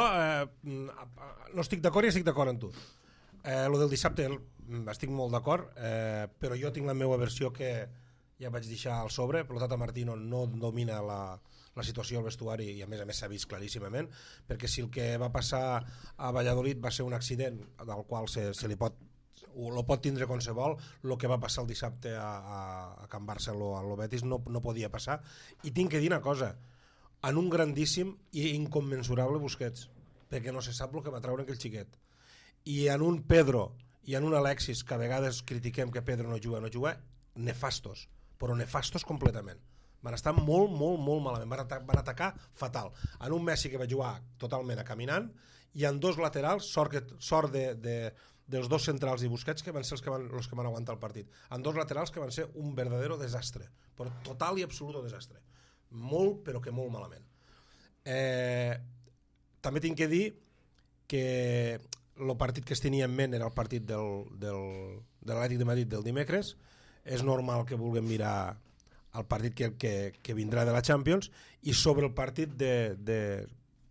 no estic d'acord i estic d'acord amb tu. Lo del dissabte estic molt d'acord, però jo tinc la meva versió que ja vaig deixar al sobre, però el Tata Martino no domina la situació al vestuari i a més s'ha vist claríssimament, perquè si el que va passar a Valladolid va ser un accident del qual se li pot tindre qualsevol, el que va passar el dissabte a Can Barça a Betis no podia passar. I tinc que dir una cosa, en un grandíssim i incommensurable Busquets, perquè no se sap el que va treure aquell xiquet, i en un Pedro i en un Alexis, que a vegades critiquem que Pedro no juga, nefastos, però nefastos completament. Van estar molt malament, van atacar fatal. En un Messi que va jugar totalment a caminant, i en 2 laterals, sort dels 2 centrals i Busquets, que van ser els que van aguantar el partit. En 2 laterals que van ser un verdadero desastre, però total i absolut desastre. Molt, però que molt malament. També tinc que dir que el partit que es tenia en ment era el partit de l'Atlètic de Madrid del dimecres. És normal que vulguem mirar el partit que vindrà de la Champions, i sobre el partit de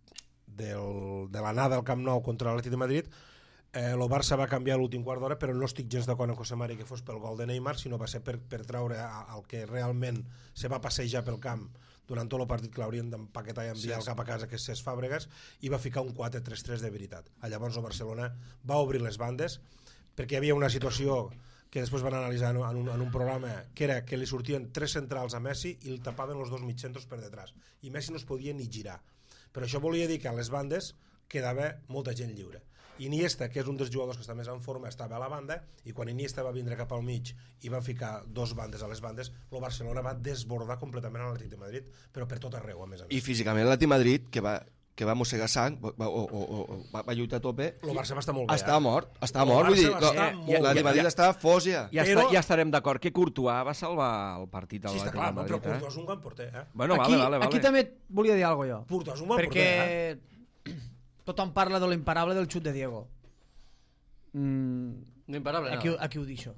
l'anada al Camp Nou contra l'Atlètic de Madrid, el Barça va canviar l'últim quart d'hora, però no estic gens d'acord amb José Mari que fos pel gol de Neymar, sinó va ser per treure el que realment se va passejar pel camp durant tot el partit, que l'haurien d'empaquetar i enviar cap a casa, que és Cesc Fàbregas, i va ficar un 4-3-3 de veritat. Llavors el Barcelona va obrir les bandes, perquè hi havia una situació que després van analitzar en un programa, que era que li sortien 3 centrals a Messi i el tapaven els 2 mitjcentros per detrás, i Messi no es podia ni girar. Però això volia dir que a les bandes quedava molta gent lliure. Iniesta, que és un dels jugadors que està més en forma, estava a la banda, i quan Iniesta va vindre cap al mig i va ficar 2 bandes a les bandes, el Barcelona va desbordar completament l'Atlètic de Madrid, però per tot arreu, a més a més. I físicament l'Atlètic de Madrid, que va mossegar sang, va lluitar a tope. El Barça va estar molt bé. Estava mort. Vull dir, l'Atlètic de Madrid estava fos ja. Ja estarem d'acord que Courtois va salvar el partit a l'Atlètic de Madrid. Però Courtois és un gran porter, Bueno, vale. Aquí també volia dir alguna cosa jo. Courtois és un bon porter, perquè tothom parla de l'imparable del xut de Diego. L'imparable, no. Aquí ho deixo.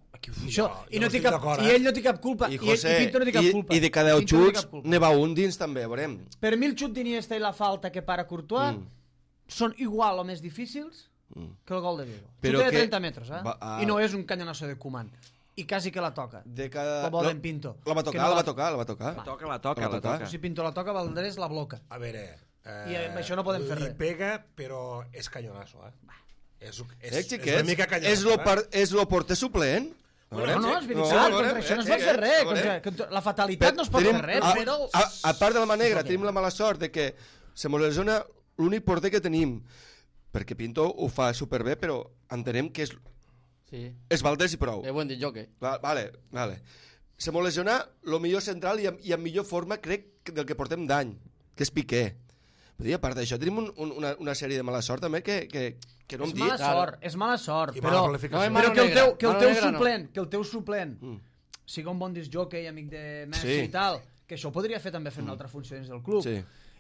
I ell no té cap culpa. I Pinto no té cap culpa. I de cada 10 xuts ne va un dins també, veurem. Per mi el xut d'Iniesta i la falta que para Courtois són igual o més difícils que el gol de Diego. Xuta de 30 metres, i no és un canyonazo de Koeman. I quasi que la toca. Com vol en Pinto. La va tocar. La toca. Si Pinto la toca, Valdés la bloca. A veure... I amb això no podem fer res. Li pega, però és canyonazo, És una mica canyonazo. És el porter suplent? No, és veritat, contra això no es pot fer res. La fatalitat no es pot fer res, però... A part de la mà negra, tenim la mala sort de que se mos lesiona l'únic porter que tenim, perquè Pinto ho fa superbé, però entenem que és Valdés i prou. És bon dit joc, Vale. Se mos lesiona el millor central i en millor forma, crec, del que portem d'any, que és Piqué. I a part d'això tenim una sèrie de mala sort també que no hem dit. És mala sort, però que el teu suplent sigui un bon discjockey, amic de Messi i tal, que això ho podria fer també fent altres funcions del club,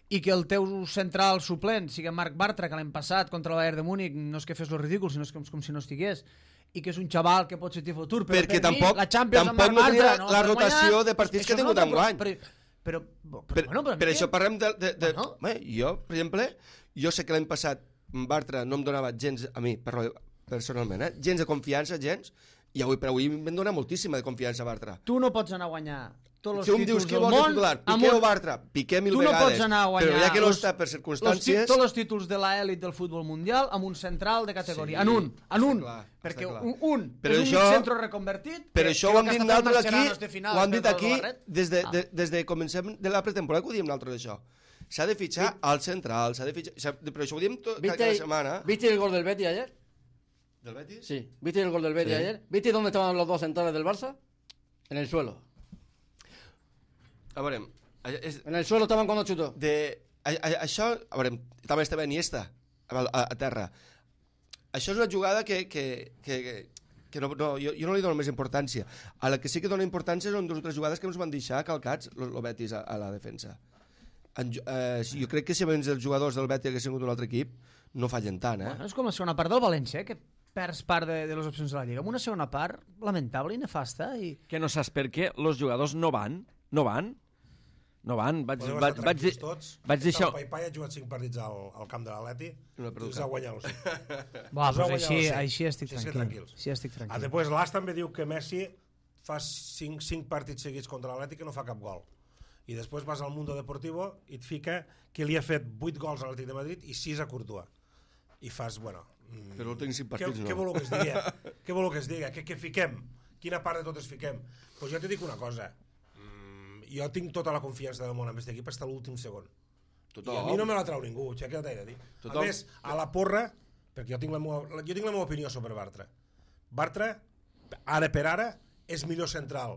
i que el teu central suplent sigui Marc Bartra, que l'any passat contra el Bayern de Múnich no és que fes lo ridícul, sinó és com si no estigués, i que és un xaval que pot ser futur, però perquè per tampoc, mi, la Champions tampoc no tenia la per rotació guanyar, de partits que ha això tingut és un enguany. altre però Per això parlem de... Bueno. Jo, per exemple, jo sé que l'any passat Bartra no em donava gens, a mi, personalment, gens de confiança, gens, i avui per avui em dona moltíssima de confiança Bartra. Tu no pots anar a guanyar tots els Si em dius títols qui del vols de món titular, Piqué o Bartra, Piqué mil vegades. Tu no pots anar a guanyar però ja que no està per circumstàncies... tots els títols de l'elit del futbol mundial amb un central de categoria. Sí, en un. clar, Perquè clar. un Però és un això- centro reconvertit. Però això ho hem dit nosaltres aquí, ho hem dit aquí des des de comencem de la pretemporada que ho diem nosaltres això. S'ha de fitxar al central, s'ha de fitxar... Però això ho diem cada setmana. ¿Viste el gol del Betis ayer? ¿Del Betis? Sí. ¿Viste el gol del Betis ayer? ¿Viste dónde estaban los dos centrales del Barça? En el suelo. A veure, En el suelo estaban cuando chutó. això, a veure, també estava Iniesta a terra. Això és una jugada que no, jo no li dono més importància. A la que sí que dona importància són dues o tres jugades que ens van deixar calcats el Betis a la defensa. Jo crec que si abans els jugadors del Betis haguessin sigut un altre equip no fallen tant, Bueno, és com la segona part del València, que perds part de les opcions de la Lliga. Amb una segona part lamentable i nefasta. I... Que no saps per què els jugadors no van. Vaig deixar... El Paipai ha jugat 5 partits al camp de l'Atleti i els ha guanyat els 5. Va, Els ha pues guanyat els així 5. estic Sí, tranquil. tranquils. Sí, estic tranquil. Després l'As també diu que Messi fa 5 partits seguits contra l'Atleti que no fa cap gol. I després vas al Mundo Deportivo i et fica que li ha fet 8 gols a l'Atlètic de Madrid i 6 a Courtois. I fas, bueno... Però no tinc 5 partits, no. Què voleu que es digui? Què voleu que es digui? Què fiquem? Quina part de tot es fiquem? Pues jo t'he dic una cosa. Jo tinc tota la confiança del món amb aquest equip fins a l'últim segon. I a mi no me la trau ningú, què t'he de dir? A més, a la porra, perquè jo tinc la meva opinió sobre Bartra. Bartra, ara per ara, és millor central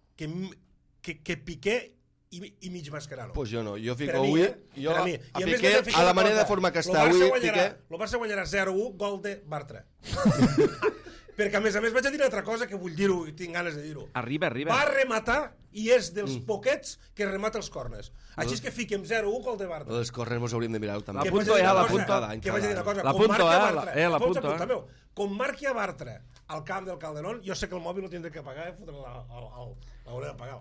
que Piqué i mig Mascherano. Pues jo no, jo fico Per a mi, avui per a mi. a I més Piqué, m'he de ficar a la una manera cosa. de forma que està avui, Piqué... El Barça guanyarà 0-1, gol de Bartra. Perquè a més vaig a dir una altra cosa que vull dir-ho i tinc ganes de dir-ho. Arriba. Va rematar i és dels poquets que remata els corners. Així és que fiquem 0-1 gol de Bartra. Els corrers mos hauríem de mirar també. L'apunto ja, l'apunto. Que vaig a dir una cosa. L'apunto, Com marqui a Bartra al camp del Calderón, jo sé que el mòbil lo tindré que pagar i l'hauré de pagar.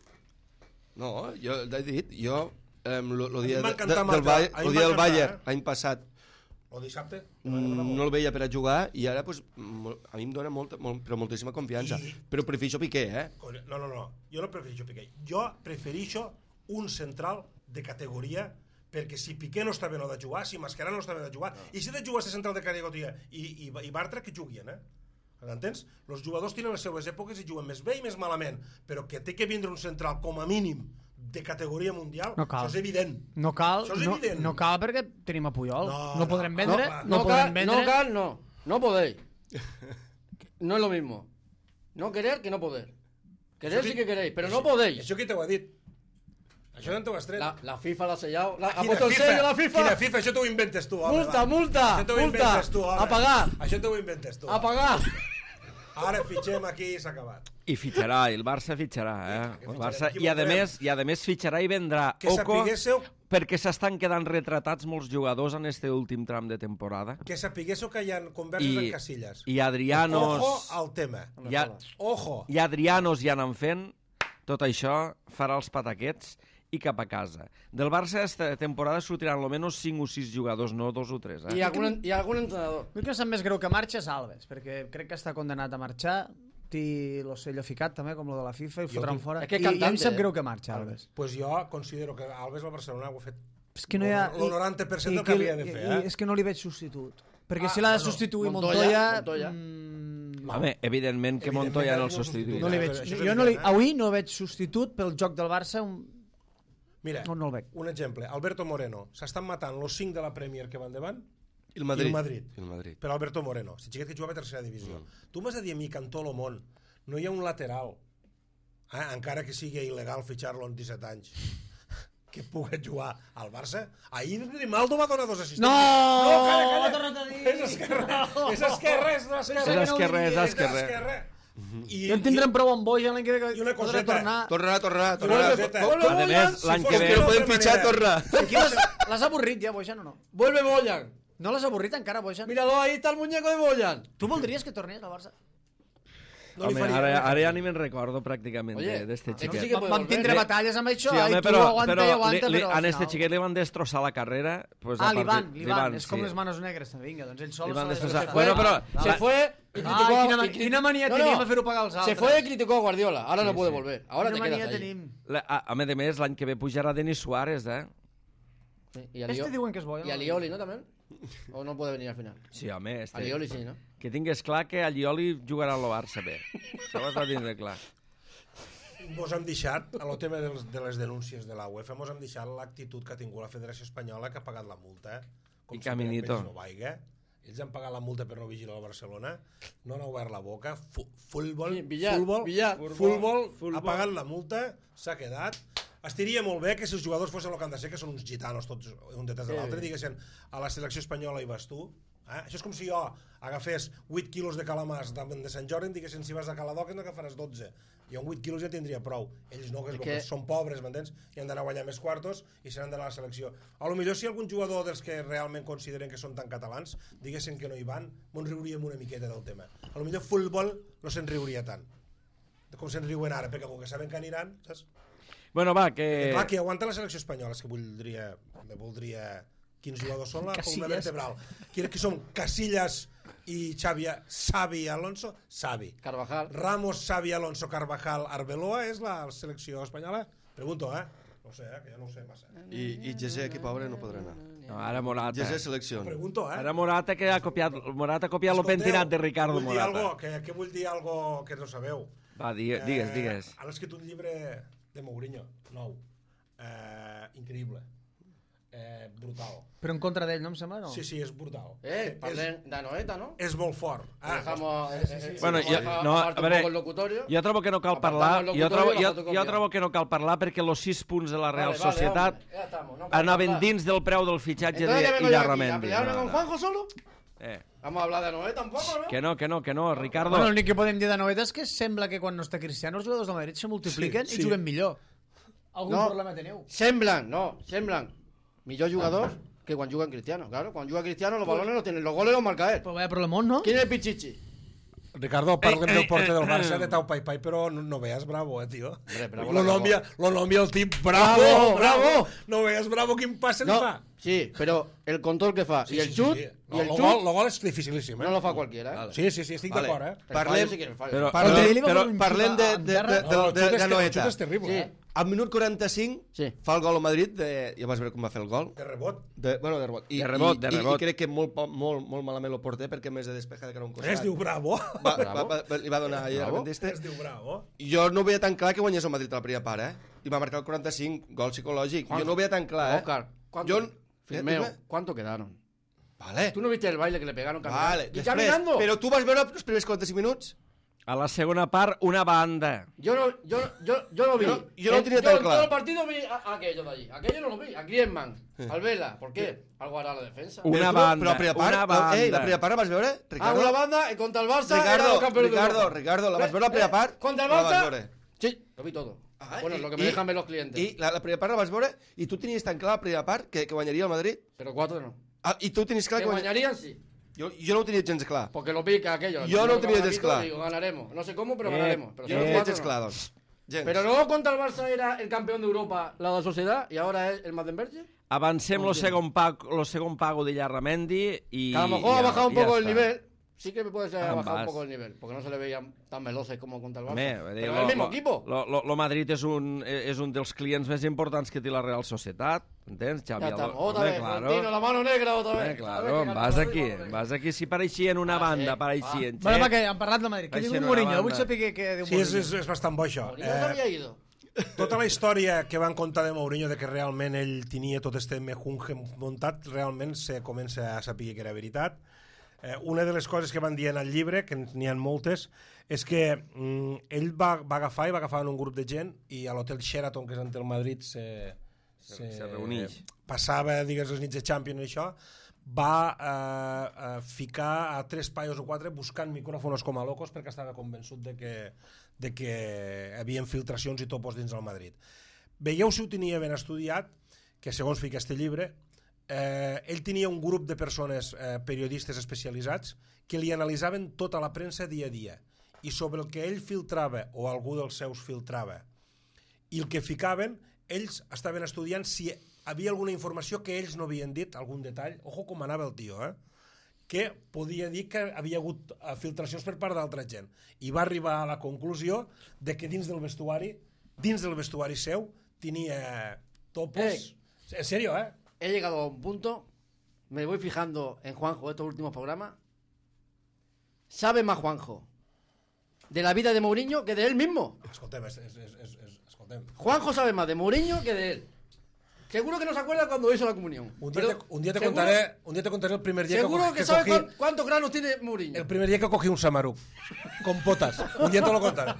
No, jo l'he dit, el dia m'ha encantat del Bayern l'any passat O dissabte? no el veia per a jugar i ara pues, a mi em dona moltíssima confiança. Però prefereixo Piqué, No, jo no prefereixo Piqué. Jo prefereixo un central de categoria perquè si Piqué no està bé no ha de jugar, si Mascherano no està bé de jugar, i si ha de jugar a central de categoria i Bartra, que juguien, Entens? Els jugadors tenen les seues èpoques i juguen més bé i més malament, però que té que vindre un central com a mínim de categoria mundial, això és evident. No cal, això és evident. no cal perquè tenim a Puyol. No podrem vendre. No podéis. No es lo mismo. No querer que no poder. Querer sí que queréis, pero no podéis. Això qui t'ho ha dit? Això no t'ho has tret? La FIFA la ha sellado. Ha Quina puesto el sello la FIFA. Quina FIFA? Això t'ho inventes tu, home. Multa. A pagar. Això t'ho inventes tu. A pagar. Ara fitxem aquí i s'ha acabat. I fitxarà, el Barça fitxarà, El Barça, i a més fitxarà i vendrà Que Oco, sapiguéssiu perquè s'estan quedant retratats molts jugadors en este últim tram de temporada. que sapiguéssiu que hi ha converses en Casillas. I Adrianos... Ojo al tema. Ojo. I Adrianos ja anant fent, tot això farà els pataquets i cap a casa. Del Barça esta temporada sortiran almenys 5 o 6 jugadors, no 2 o 3. Y algún entrenador. El que em sap més greu que marxa és Alves, perquè crec que està condenat a marxar, té el sello ficat també, com lo de la FIFA, i el fotran fora. És que I em sap greu que marxa Alves. Pues jo considero que Alves al Barcelona ho ha fet És que no hi ha... el 90% del que havia de fer. I és que no li veig substitut. Perquè si l'ha de substituir Montoya. Home, evidentment que Montoya no el substituirà. No li veig. Jo avui no veig substitut pel joc del Barça. Mira, no el veig. un exemple. Alberto Moreno. S'estan matant els 5 de la Premier que van davant i el Madrid. I el Madrid. Per Alberto Moreno. Si xiquet que jugava a tercera divisió. Tu m'has de dir a mi que en tot el món no hi ha un lateral, encara que sigui il·legal fitxar-lo en 17 anys, que pugui jugar al Barça. Ahir Grimaldo va donar 2 assistències. No, ho ha tornat a dir. És esquerra. És esquerra. És esquerra. I en tindrem prou amb Bojan l'any que ve, I una que podrà coseta. tornar. Tornarà. A més, l'any que ve... Que no podem fitxar, torna. L'has avorrit ja, Bojan, o no? Vuelve Boyan. No l'has avorrit encara, Bojan? Míralo, ahí está el muñeco de Boyan. Tu voldries que tornés al Barça? No li Home, faria ara ja ni me'n recordo pràcticament Oye, d'este este xiquet. sí que puede Vam volver. tindre batalles amb això, Sí, home, i tu però aguanta, però a al este final... xiquet li van destrossar la carrera. Pues, Ah, a partir- l'Ivan, és com sí. les manos negres, vinga, doncs ell sol Li van s'ha destrossar. destrossat. Bueno, però... Se fue y criticó quina mania tenim a fer-ho pagar als Se altres. fue y criticó a Guardiola. Ahora no puede volver. Ahora Quina te quedas mania ahí. tenim. A més, l'any que ve pujarà Denis Suárez, Sí, y Este diuen que és bo. y Alioli, ¿no? También. ¿O no puede venir al final? Sí, home, Alioli sí, ¿no? que tingues clar que a Lioli jugarà al Barça bé. Això ho has de tindre clar. Mos hem deixat, a lo tema de les denúncies de la UEFA, mos hem deixat l'actitud que ha tingut la Federació Espanyola, que ha pagat la multa. I Caminito. No vaiga. Ells han pagat la multa per no vigilar el Barcelona, no han obert la boca, futbol, Sí, Villar. ha pagat la multa, s'ha quedat. Estaria molt bé que si els jugadors fossin el que han de ser, que són uns gitanos tots un detrás de l'altre, diguessin, a la selecció espanyola hi vas tu. Això és com si jo agafés 8 quilos de calamars de Sant Jordi i diguessin, si vas a Caladoc no agafaràs 12. Jo amb 8 quilos ja tindria prou. Ells no, que són pobres, m'entens? I han d'anar a guanyar més quartos i se n'han d'anar a la selecció. A lo millor si algun jugador dels que realment consideren que són tan catalans diguessin que no hi van, mos riuríem una miqueta del tema. A lo millor futbol no se'n riuria tant com se'n riuen ara, perquè com que saben que aniran, saps? Bueno, va, Que clar, que aguanta la selecció espanyola, és que voldria... Quins jugadors són la columna vertebral? Qui són? Casillas i Xavi Alonso? Xavi. Carvajal. Ramos, Xavi Alonso, Carvajal, Arbeloa és la selecció espanyola? Pregunto, No sé, que ja no ho sé massa. I Gessé, que pobre, no podrà anar. no, ara Morata. Gessé selecció. Pregunto, Ara Morata, que ha copiat el pentinat de Ricardo Morata. Que vull dir algo que no sabeu. Va, digues. Han escrit un llibre de Mourinho, nou. Increïble. Brutal. Però en contra d'ell, no em sembla, no? Sí, és brutal. Parlem de Noeta, ¿no? És molt fort. Bueno, jo trobo que no cal parlar, jo trobo que no cal parlar perquè els 6 punts de la Real Societat anaven dins del preu del fitxatge d'Illarramendi. ¿A con Juanjo solo? Vamos a hablar de Noeta tampoco, ¿no? Que no, Ricardo. Bueno, l'únic que podem dir de Noeta és que sembla que quan no està Cristiano els jugadors del Madrid se multipliquen i juguen millor. Algun problema teniu? Semblan millor jugadors que quan juguen Cristiano. Claro, quan juga Cristiano los balones los tienen, los goles los marca él. Pues vaya problemón, ¿no? ¿Quién es el Pichichi? Ricardo, parlem del porter del Barça, de Tau Pai Pai, però no veas bravo, tio. Lo nombia el tip, bravo! No veas bravo, quin passe li fa. Sí, però el control que fa i el xut... El gol és dificilíssim, no lo fa qualquiera, Sí, estic d'acord, Parlem de Noeta. És terrible, Al minut 45 fa el gol al Madrid, ja vas veure com va fer el gol. De rebot. De rebot. De rebot. I crec que molt malament el porter, perquè més de despejar que era un costat. Es diu Bravo. Li va donar allà Armendista. Es diu Bravo. Jo no ho veia tan clar que guanyés el Madrid a la primera part, I va marcar el 45, gol psicològic. Jo no ho veia tan clar, Oscar, Firmeo, ¿cuánto quedaron? Vale. ¿Tú no viste el baile que le pegaron caminando? Vale. ¿Y caminando? Però tu vas veure els primers 45 minuts? A la segona part, una banda. Yo no vi. Yo no tenía tan claro. En todo el partido vi a aquello de allí. Aquello no lo vi. A Griezmann, al Vela. ¿Por qué? Algo hará la defensa. Una banda. La primera part la vas veure, Ricardo? Una banda contra el Barça. Ricardo, la vas veure la primera part? ¿Contra el Barça? Sí, lo vi todo. Bueno, lo que me dejan ver los clientes. I la primera part la vas veure i tu tenies tan clar la primera part que guanyaria el Madrid? Pero 4 no. I tu tenies clar que guanyarían, sí. Jo no ho tenia gens clar. Porque lo vi que aquello. Jo no ho tenia gens clar. Digo, ganaremos. No sé cómo, pero ganaremos. Jo no ho tenia gens clar, doncs. Pero luego contra el Barça era el campeón de Europa, la Sociedad, y ahora es el Madenberge. Avancem lo segon pago de Illarramendi y... Que a lo mejor ha bajado un poco el nivel. Sí que puede ser bajar un poco el nivel, porque no se le veían tan veloces como contra el Barça. Pero es el mismo equipo. Lo Madrid és un dels clients més importants que té la Real Societat, entens, Xavi? Ja està, otra vez, Florentino, la mano negra otra vez. Claro, vas aquí, si pareixien una banda, pareixien. Bueno, va, que han parlat del Madrid. Què diu Mourinho? Vull saber què diu Mourinho. Sí, és bastant bo, això. Mourinho s'havia ido. Tota la història que van contar de Mourinho, de que realment ell tenia tot este mejunje muntat, realment se comença a saber que era veritat. Una de les coses que van dir en el llibre, que n'hi ha moltes, és que ell va agafar un grup de gent i a l'hotel Sheraton, que és ante el Madrid, se reuneix. Passava, digues, les nits de Champions i això, va ficar a 3 paios o 4 buscant micròfons com a locos perquè estava convençut de que hi havia infiltracions i topos dins del Madrid. Veieu si ho tenia ben estudiat, que segons fica este llibre, ell tenia un grup de persones, periodistes especialitzats, que li analitzaven tota la premsa dia a dia, i sobre el que ell filtrava o algú dels seus filtrava i el que ficaven, ells estaven estudiant si hi havia alguna informació que ells no havien dit, algun detall, ojo com anava el tio, que podia dir que havia hagut filtracions per part d'altra gent, i va arribar a la conclusió de que dins del vestuari seu tenia topos. En serio, He llegado a un punto, me voy fijando en Juanjo estos últimos programas. Sabe más Juanjo de la vida de Mourinho que de él mismo. Escoltem. Juanjo sabe más de Mourinho que de él. Seguro que no se acuerda cuando hizo la comunión. Un día te contaré el primer día seguro que sabe cogí, cuántos granos tiene Mourinho. El primer día que cogí un Samaruc con potas. Un día te lo contaré.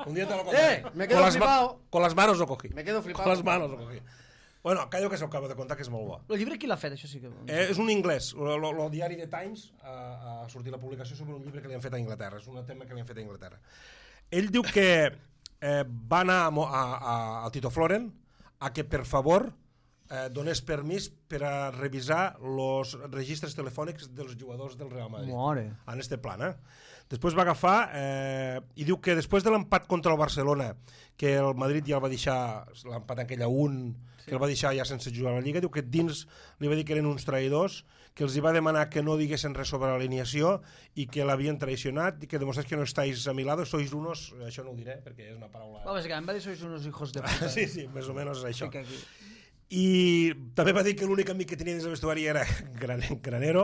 Me quedo flipado. Con las manos lo cogí. Me quedo flipado. Con las manos lo cogí. Bueno, callo que s'ho acabo de contar, que és molt bo. El llibre qui l'ha fet, això sí que... És un anglès. El diari The Times ha sortit la publicació sobre un llibre que li han fet a Anglaterra. És un tema que li han fet a Anglaterra. Ell diu que va anar al Tito Floren a que, per favor, donés permís per a revisar els registres telefònics dels jugadors del Real Madrid. More. En este plan, Després va agafar i diu que després de l'empat contra el Barcelona, que el Madrid ja el va deixar, l'empat aquell a 1, que el va deixar ja sense jugar a la Lliga, diu que dins li va dir que eren uns traïdors, que els hi va demanar que no diguessin res sobre l'alineació i que l'havien traicionat i que demostrés que no estáis a mi lado, sois unos... Això no ho diré perquè és una paraula... Bàsicament va dir sois unos hijos de puta. Sí, més o menys és això. I també va dir que l'únic amic que tenia dins el vestuari era Granero.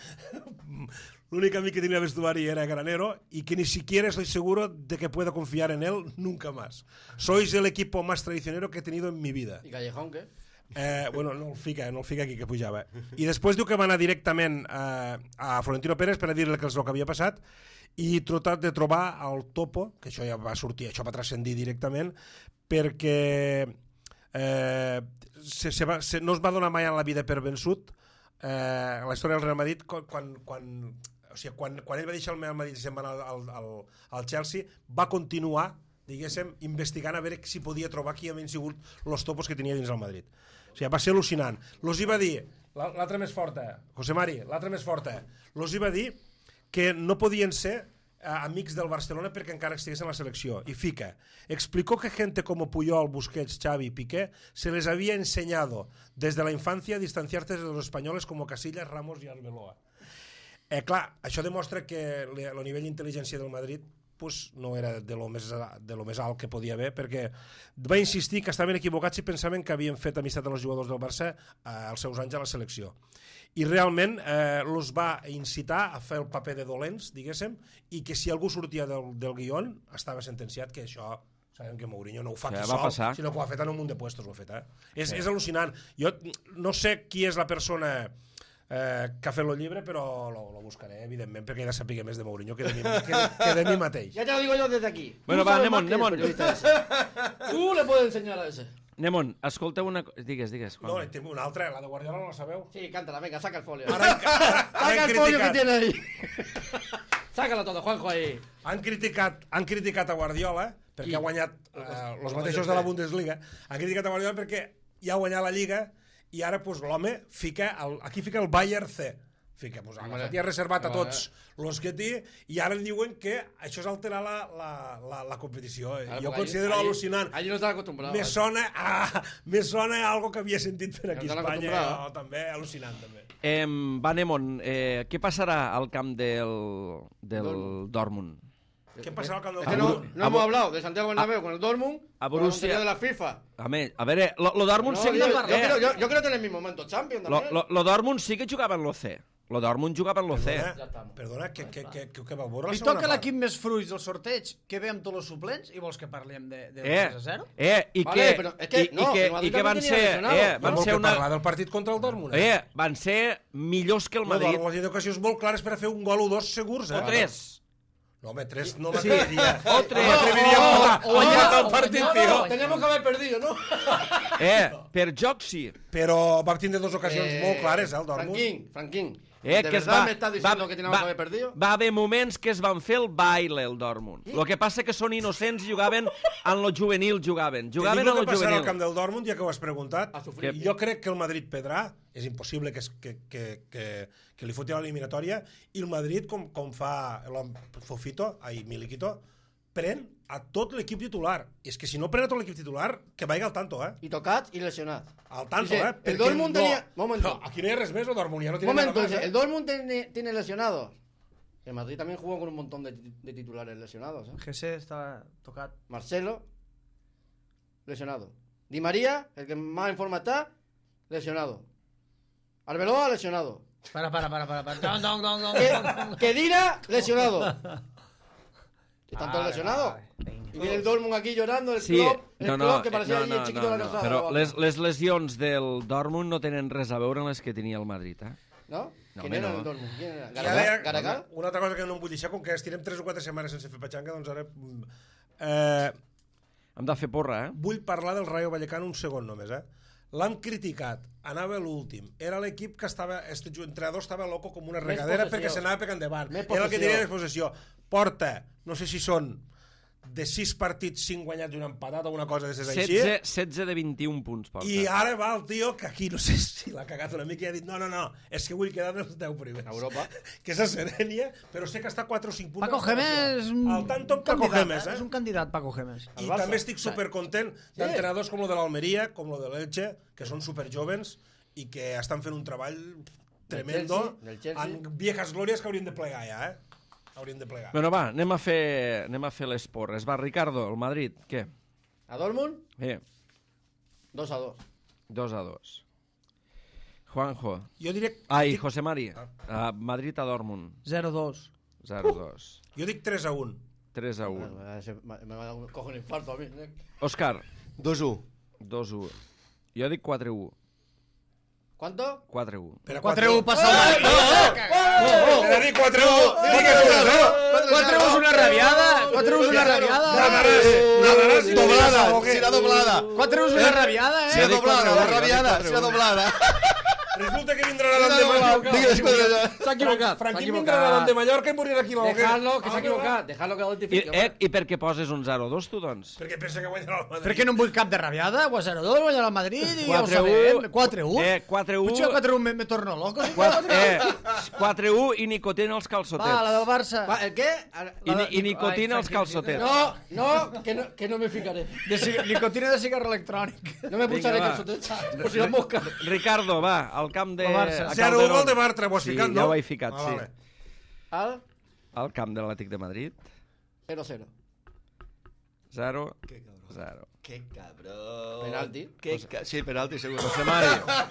L'únic amic que tenia el vestuari era Granero y que ni siquiera estoy seguro de que pueda confiar en él nunca más. Sois el equipo más traicionero que he tenido en mi vida. ¿Y Callejón qué? Bueno, no el fica aquí que pujava. I després diu que va anar directament a Florentino Pérez per a dir-li que és el que havia passat i tratar de trobar el topo, que això ja va sortir, això va transcendir directament, perquè no es va donar mai en la vida per vençut. La història del Real Madrid, quan ell va deixar el Real Madrid i se'n va anar al Chelsea, va continuar, diguéssim, investigant a veure si podia trobar qui havien sigut els topos que tenia dins el Madrid. O sigui, va ser al·lucinant. Los hi va dir, l'altra més forta, José Mari, l'altra més forta, los hi va dir que no podien ser amics del Barcelona perquè encara estigués en la selecció. Y fica, explicó que gente como Puyol, Busquets, Xavi y Piqué se les había enseñado desde la infancia a distanciarse de los españoles como Casillas, Ramos y Arbeloa. Clar, això demostra que el nivell d'intel·ligència del Madrid pues, no era de lo més alt que podia haver, perquè va insistir que estaven equivocats i pensaven que havien fet amistat amb els jugadors del Barça als seus anys a la selecció. I realment els va incitar a fer el paper de dolents, diguéssim, i que si algú sortia del guion estava sentenciat, que això sabem que Mourinho no ho fa aquí sol, sinó que ho ha fet en un munt de puestos. És al·lucinant. Jo no sé qui és la persona que ha fet el llibre, però lo buscaré, evidentment, perquè he de saber més de Mourinho que de mi mateix. Ya te lo digo yo desde aquí. Bueno, va, Nemon. Tú le puedes enseñar a ese. Nemon, escolta una... Digues. No, tinc una altra, la de Guardiola no la sabeu? Sí, cántala, venga, saca el folio. Saca el folio que tiene ahí. Sácalo todo, Juanjo, ahí. Han criticat a Guardiola perquè ha guanyat els mateixos de la Bundesliga. Han criticat a Guardiola perquè ja ha guanyat la Lliga i ara pues, l'home aquí fica el Bayern C. Fica, pues, ja ha reservat a tots els que té i ara diuen que això és alterar la competició. Jo considero al·lucinant. Allí no estava acostumbrat. Me sona algo que havia sentit per aquí a Espanya. També al·lucinant, també. Va, Nemon, què passarà al camp del Dortmund? ¿Qué pasaba cuando no hemos hablado de Santiago Bernabéu con el Dortmund, a Borussia de la FIFA? A ver, lo Dortmund sí que yo creo que en el mismo momento Champions también. Lo Dortmund sí que jugava en l'OC. Lo Dortmund jugava en l'OC. Perdona, que va veure la li toca l'equip més fruits del sorteig, que ve amb tots els suplents, i vols que parlem de 6-0? I que van ser... Van ser parlar del partit contra el Dortmund. Van ser millors que el Madrid. No, tenen ocasions molt clares per a fer un gol o dos segurs. O 3. No, home, 3 no m'atreviria. O 3. el partit, tio. Teníamos que haber perdido, ¿no? Per joc sí. Però va tindre dues ocasions molt clares, el Dortmund. Franquín. Que ¿De verdad me estás diciendo que teníamos que haber perdido? Va haver moments que es van fer el baile, el Dortmund. Lo que passa que són innocents i jugaven en lo juvenil, jugaven Te dic en el lo que passarà juvenil. al camp del Dortmund, ja que ho has preguntat. sofrir. Jo crec que el Madrid pedrà, és impossible que li foti a l'eliminatòria, i el Madrid, com fa Fofito, Miliquito, pren a tot l'equip titular. I és que si no pren a tot l'equip titular, que vagi al tanto, Y tocat y lesionat. Al tanto, Dice, perquè el Dortmund tenía... Momento. No, aquí no hi ha res més, el Dortmund ja no tiene Momento, nada más, dice, el Dortmund tiene lesionados. El Madrid también jugó con un montón de titulares lesionados. Jesse estava tocat. Marcelo, lesionado. Di María, el que más en forma está, lesionado. Arbeloa, lesionado. Para. Don. Kedira, lesionado. ¿Están todos lesionados? Y viene el Dortmund aquí llorando, el Klopp que parecía ahí el chiquito de la calzada. Però les lesions del Dortmund no tenen res a veure amb les que tenia el Madrid, ¿No? No, ¿Quién home, era no. el Dortmund? ¿Quién era? I ara, ¿Garagal? una altra cosa que no em vull deixar, com que estirem 3 o 4 setmanes sense fer petxanga, doncs ara Hem de fer porra, vull parlar del Rayo Vallecano un segon només, L'han criticat, anava l'últim, era l'equip que estava, entrenador estava loco com una regadera perquè s'anava pegant endavant, era el que tenia més possessió, porta, no sé si són de 6 partits, 5 guanyats i una empatat o una cosa d'aquestes així. 16 de 21 punts porta. I ara va el tio que aquí no sé si l'ha cagat una mica i ha dit no, és que vull quedar en els 10 primers. Europa. Que és a Serenia, però sé que està 4 o 5 punts. Paco Gémez Al tanto amb Paco Gémez, És un candidat, Paco Gémez. I també estic supercontent d'entrenadors com lo de l'Almeria, com lo de l'Elche, que són superjovens i que estan fent un treball tremendo del Chelsea. en viejas glòries que haurien de plegar ja, Haurien de plegar. Bueno, va, anem a fer les porres. Va, Ricardo, el Madrid, què? ¿A Dortmund? 2-2. 2-2. Juanjo. Jo diré... Ai, José Mari. Madrid a Dortmund. 0-2. 0-2. Jo dic 3-1. 3-1. Me va a coger un infarto a mí. Òscar. 2-1. 2-1. Jo dic 4-1. ¿Cuánto? 4-1. 4-1 passa el Madrid. He dit 4-1. Digues 4-1 és una rabiada. 4-1 és una rabiada. Nadaràs Doblada, serà doblada. 4-1 és una rabiada, Serà doblada, la rabiada, serà doblada. Resulta que vindrà l'Aran de Mallorca. Digues que... Se ha equivocado. Franquín vindrà l'Aran de Mallorca i morirà aquí a l'Alguer. Dejadlo, que se ha equivocado. Dejadlo que lo identifique. I per què poses un 0-2, tu, doncs? Perquè pensa que guanyarà el Madrid. Perquè no em vull cap de rabiada. 0-2 guanyarà el Madrid i ja ho sabem. 4-1. 4-1. Potser 4-1 me torno loco. 4-1 i nicotina als calçotets. Va, la del Barça. ¿El qué? I nicotina als calçotets. No, que no me fijaré. Nicotina de cigarro electrònic. No me pulsaré va. calçotets. Por si las moscas. Ricardo, va, al camp de... El Barça. a 0-1 Calderón. gol de Bartra, ho has ficat, no? Ja ho he ficat, sí. Vale. Al Al camp de l'Atlètic de Madrid. 0-0. 0-0. Que cabrón. Penalti. Sí, penalti, segur. José Mari.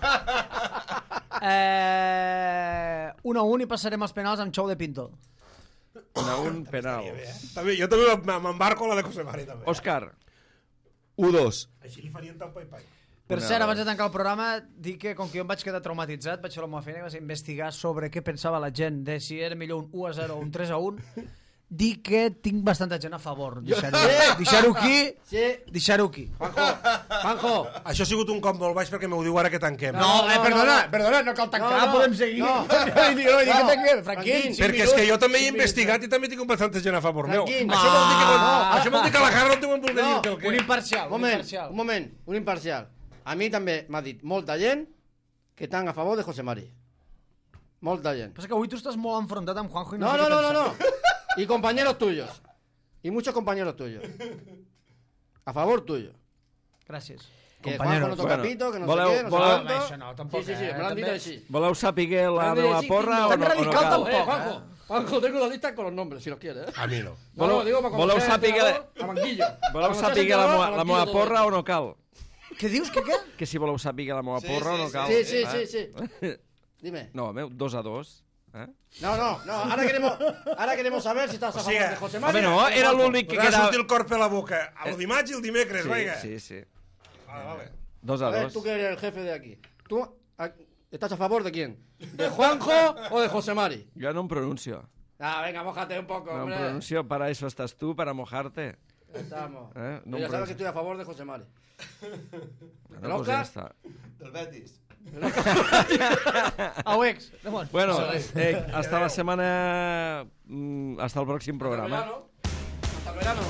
1-1 i passarem als penals amb xou de Pinto. 1-1 penals. També, jo també m'embarco a la de José Mari, també. Òscar. 1-2. Així li farien tal pai-pai. Per cert, abans de tancar el programa, dic que com que jo em vaig quedar traumatitzat, vaig fer la meva feina, que vaig investigar sobre què pensava la gent de si era millor un 1-0 o un 3-1, dic que tinc bastanta gent a favor. Deixar-ho aquí. Sí. Deixar-ho aquí. Juanjo. Això ha sigut un cop molt baix perquè m'ho diu ara que tanquem. Perdona, no cal tancar, No, no, podem seguir. no. Dic que tanquem, Franquín. Perquè és que jo també he investigat i també tinc bastanta gent a favor meu. Tranquil. Això vol dir que la Carla no té un bon dir el Un que... imparcial. Un imparcial. A mi també m'ha dit molta gent que estan a favor de José Mari. Molta gent. Passa que avui tu estàs molt enfrontat amb Juanjo i no No, sé no, què no, no, pensar. no. Y compañeros tuyos. Y muchos compañeros tuyos. A favor tuyo. Gràcies. Que Compañeros. Juanjo no toca Bueno, pito, que no voleu- sé qué, no sé voleu- cuánto. Això no, tampoc, Sí, me lo han dicho també. així. Voleu saber la Grande, meva sí, porra o tan no, radical cal? tampoc. Juanjo, Juanjo, tengo la lista con los nombres, si los quieres. A mi no. Voleu- No, digo para voleu cuando sea saber- entrenador, a banquillo. Voleu Cuando seas saber la entrenador, meva, a la banquillo meva todo. porra o no cal? Què dius, què? Que si voleu saber la meva porra o no cal? Sí, sí, sí, sí. Dime. No, meu, 2-2. No, ahora queremos saber si estás a O favor sigui, de José Mari. Home, no, era l'únic que Podrà quedava... sortir el cor per la boca el dimarts i el dimecres, vinga. Sí, sí. Vale. 2-2. Tú que eres el jefe de aquí. ¿Tú estás a favor de quién? ¿De Juanjo o de José Mari? Jo no em pronuncio. Ah, venga, mójate un poco, No em hombre. pronuncio, para eso estás tú, para mojarte. Estamos. No Ya sabes que estoy a favor de José Mari. Bueno, pues ja està. Del Betis. Auex, demons. Bueno, hasta la semana... hasta el pròxim programa. Hasta el verano.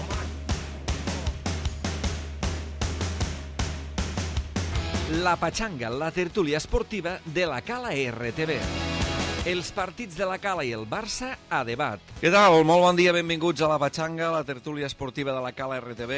La Pachanga, la tertúlia esportiva de la Cala RTV. Els partits de la Cala i el Barça a debat. Què tal? Molt bon dia, benvinguts a la Pachanga, la tertúlia esportiva de la Cala RTV.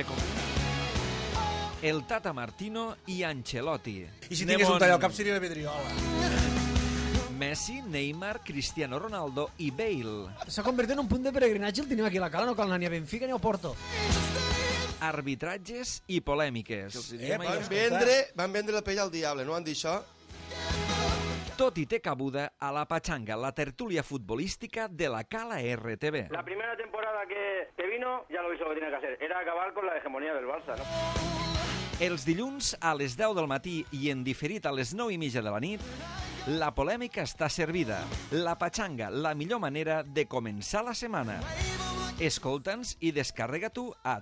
El Tata Martino i Ancelotti. I si tingués un tall al cap seria la vidriola. Messi, Neymar, Cristiano Ronaldo i Bale. S'ha convertit en un punt de peregrinatge el tenim aquí a la Cala, no cal anar ni a Benfica ni a Porto. Arbitratges i polèmiques. Van vendre la pell al diable, no van dir això? Tot i té cabuda a la Pachanga, la tertúlia futbolística de la Cala RTV. La primera temporada que vino, ya lo hizo lo que tenía que hacer. Era acabar con la hegemonía del Barça, ¿no? Els dilluns a les 10 del matí i en diferit a les 9:30 de la nit, la polèmica està servida. La Pachanga, la millor manera de començar la setmana. Escolta'ns i descarrega-t'ho a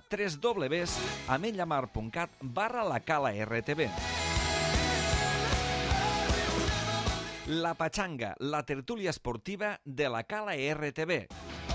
www.ametlllamar.cat/lacalaRTV. La Pachanga, la tertúlia esportiva de la Cala RTV.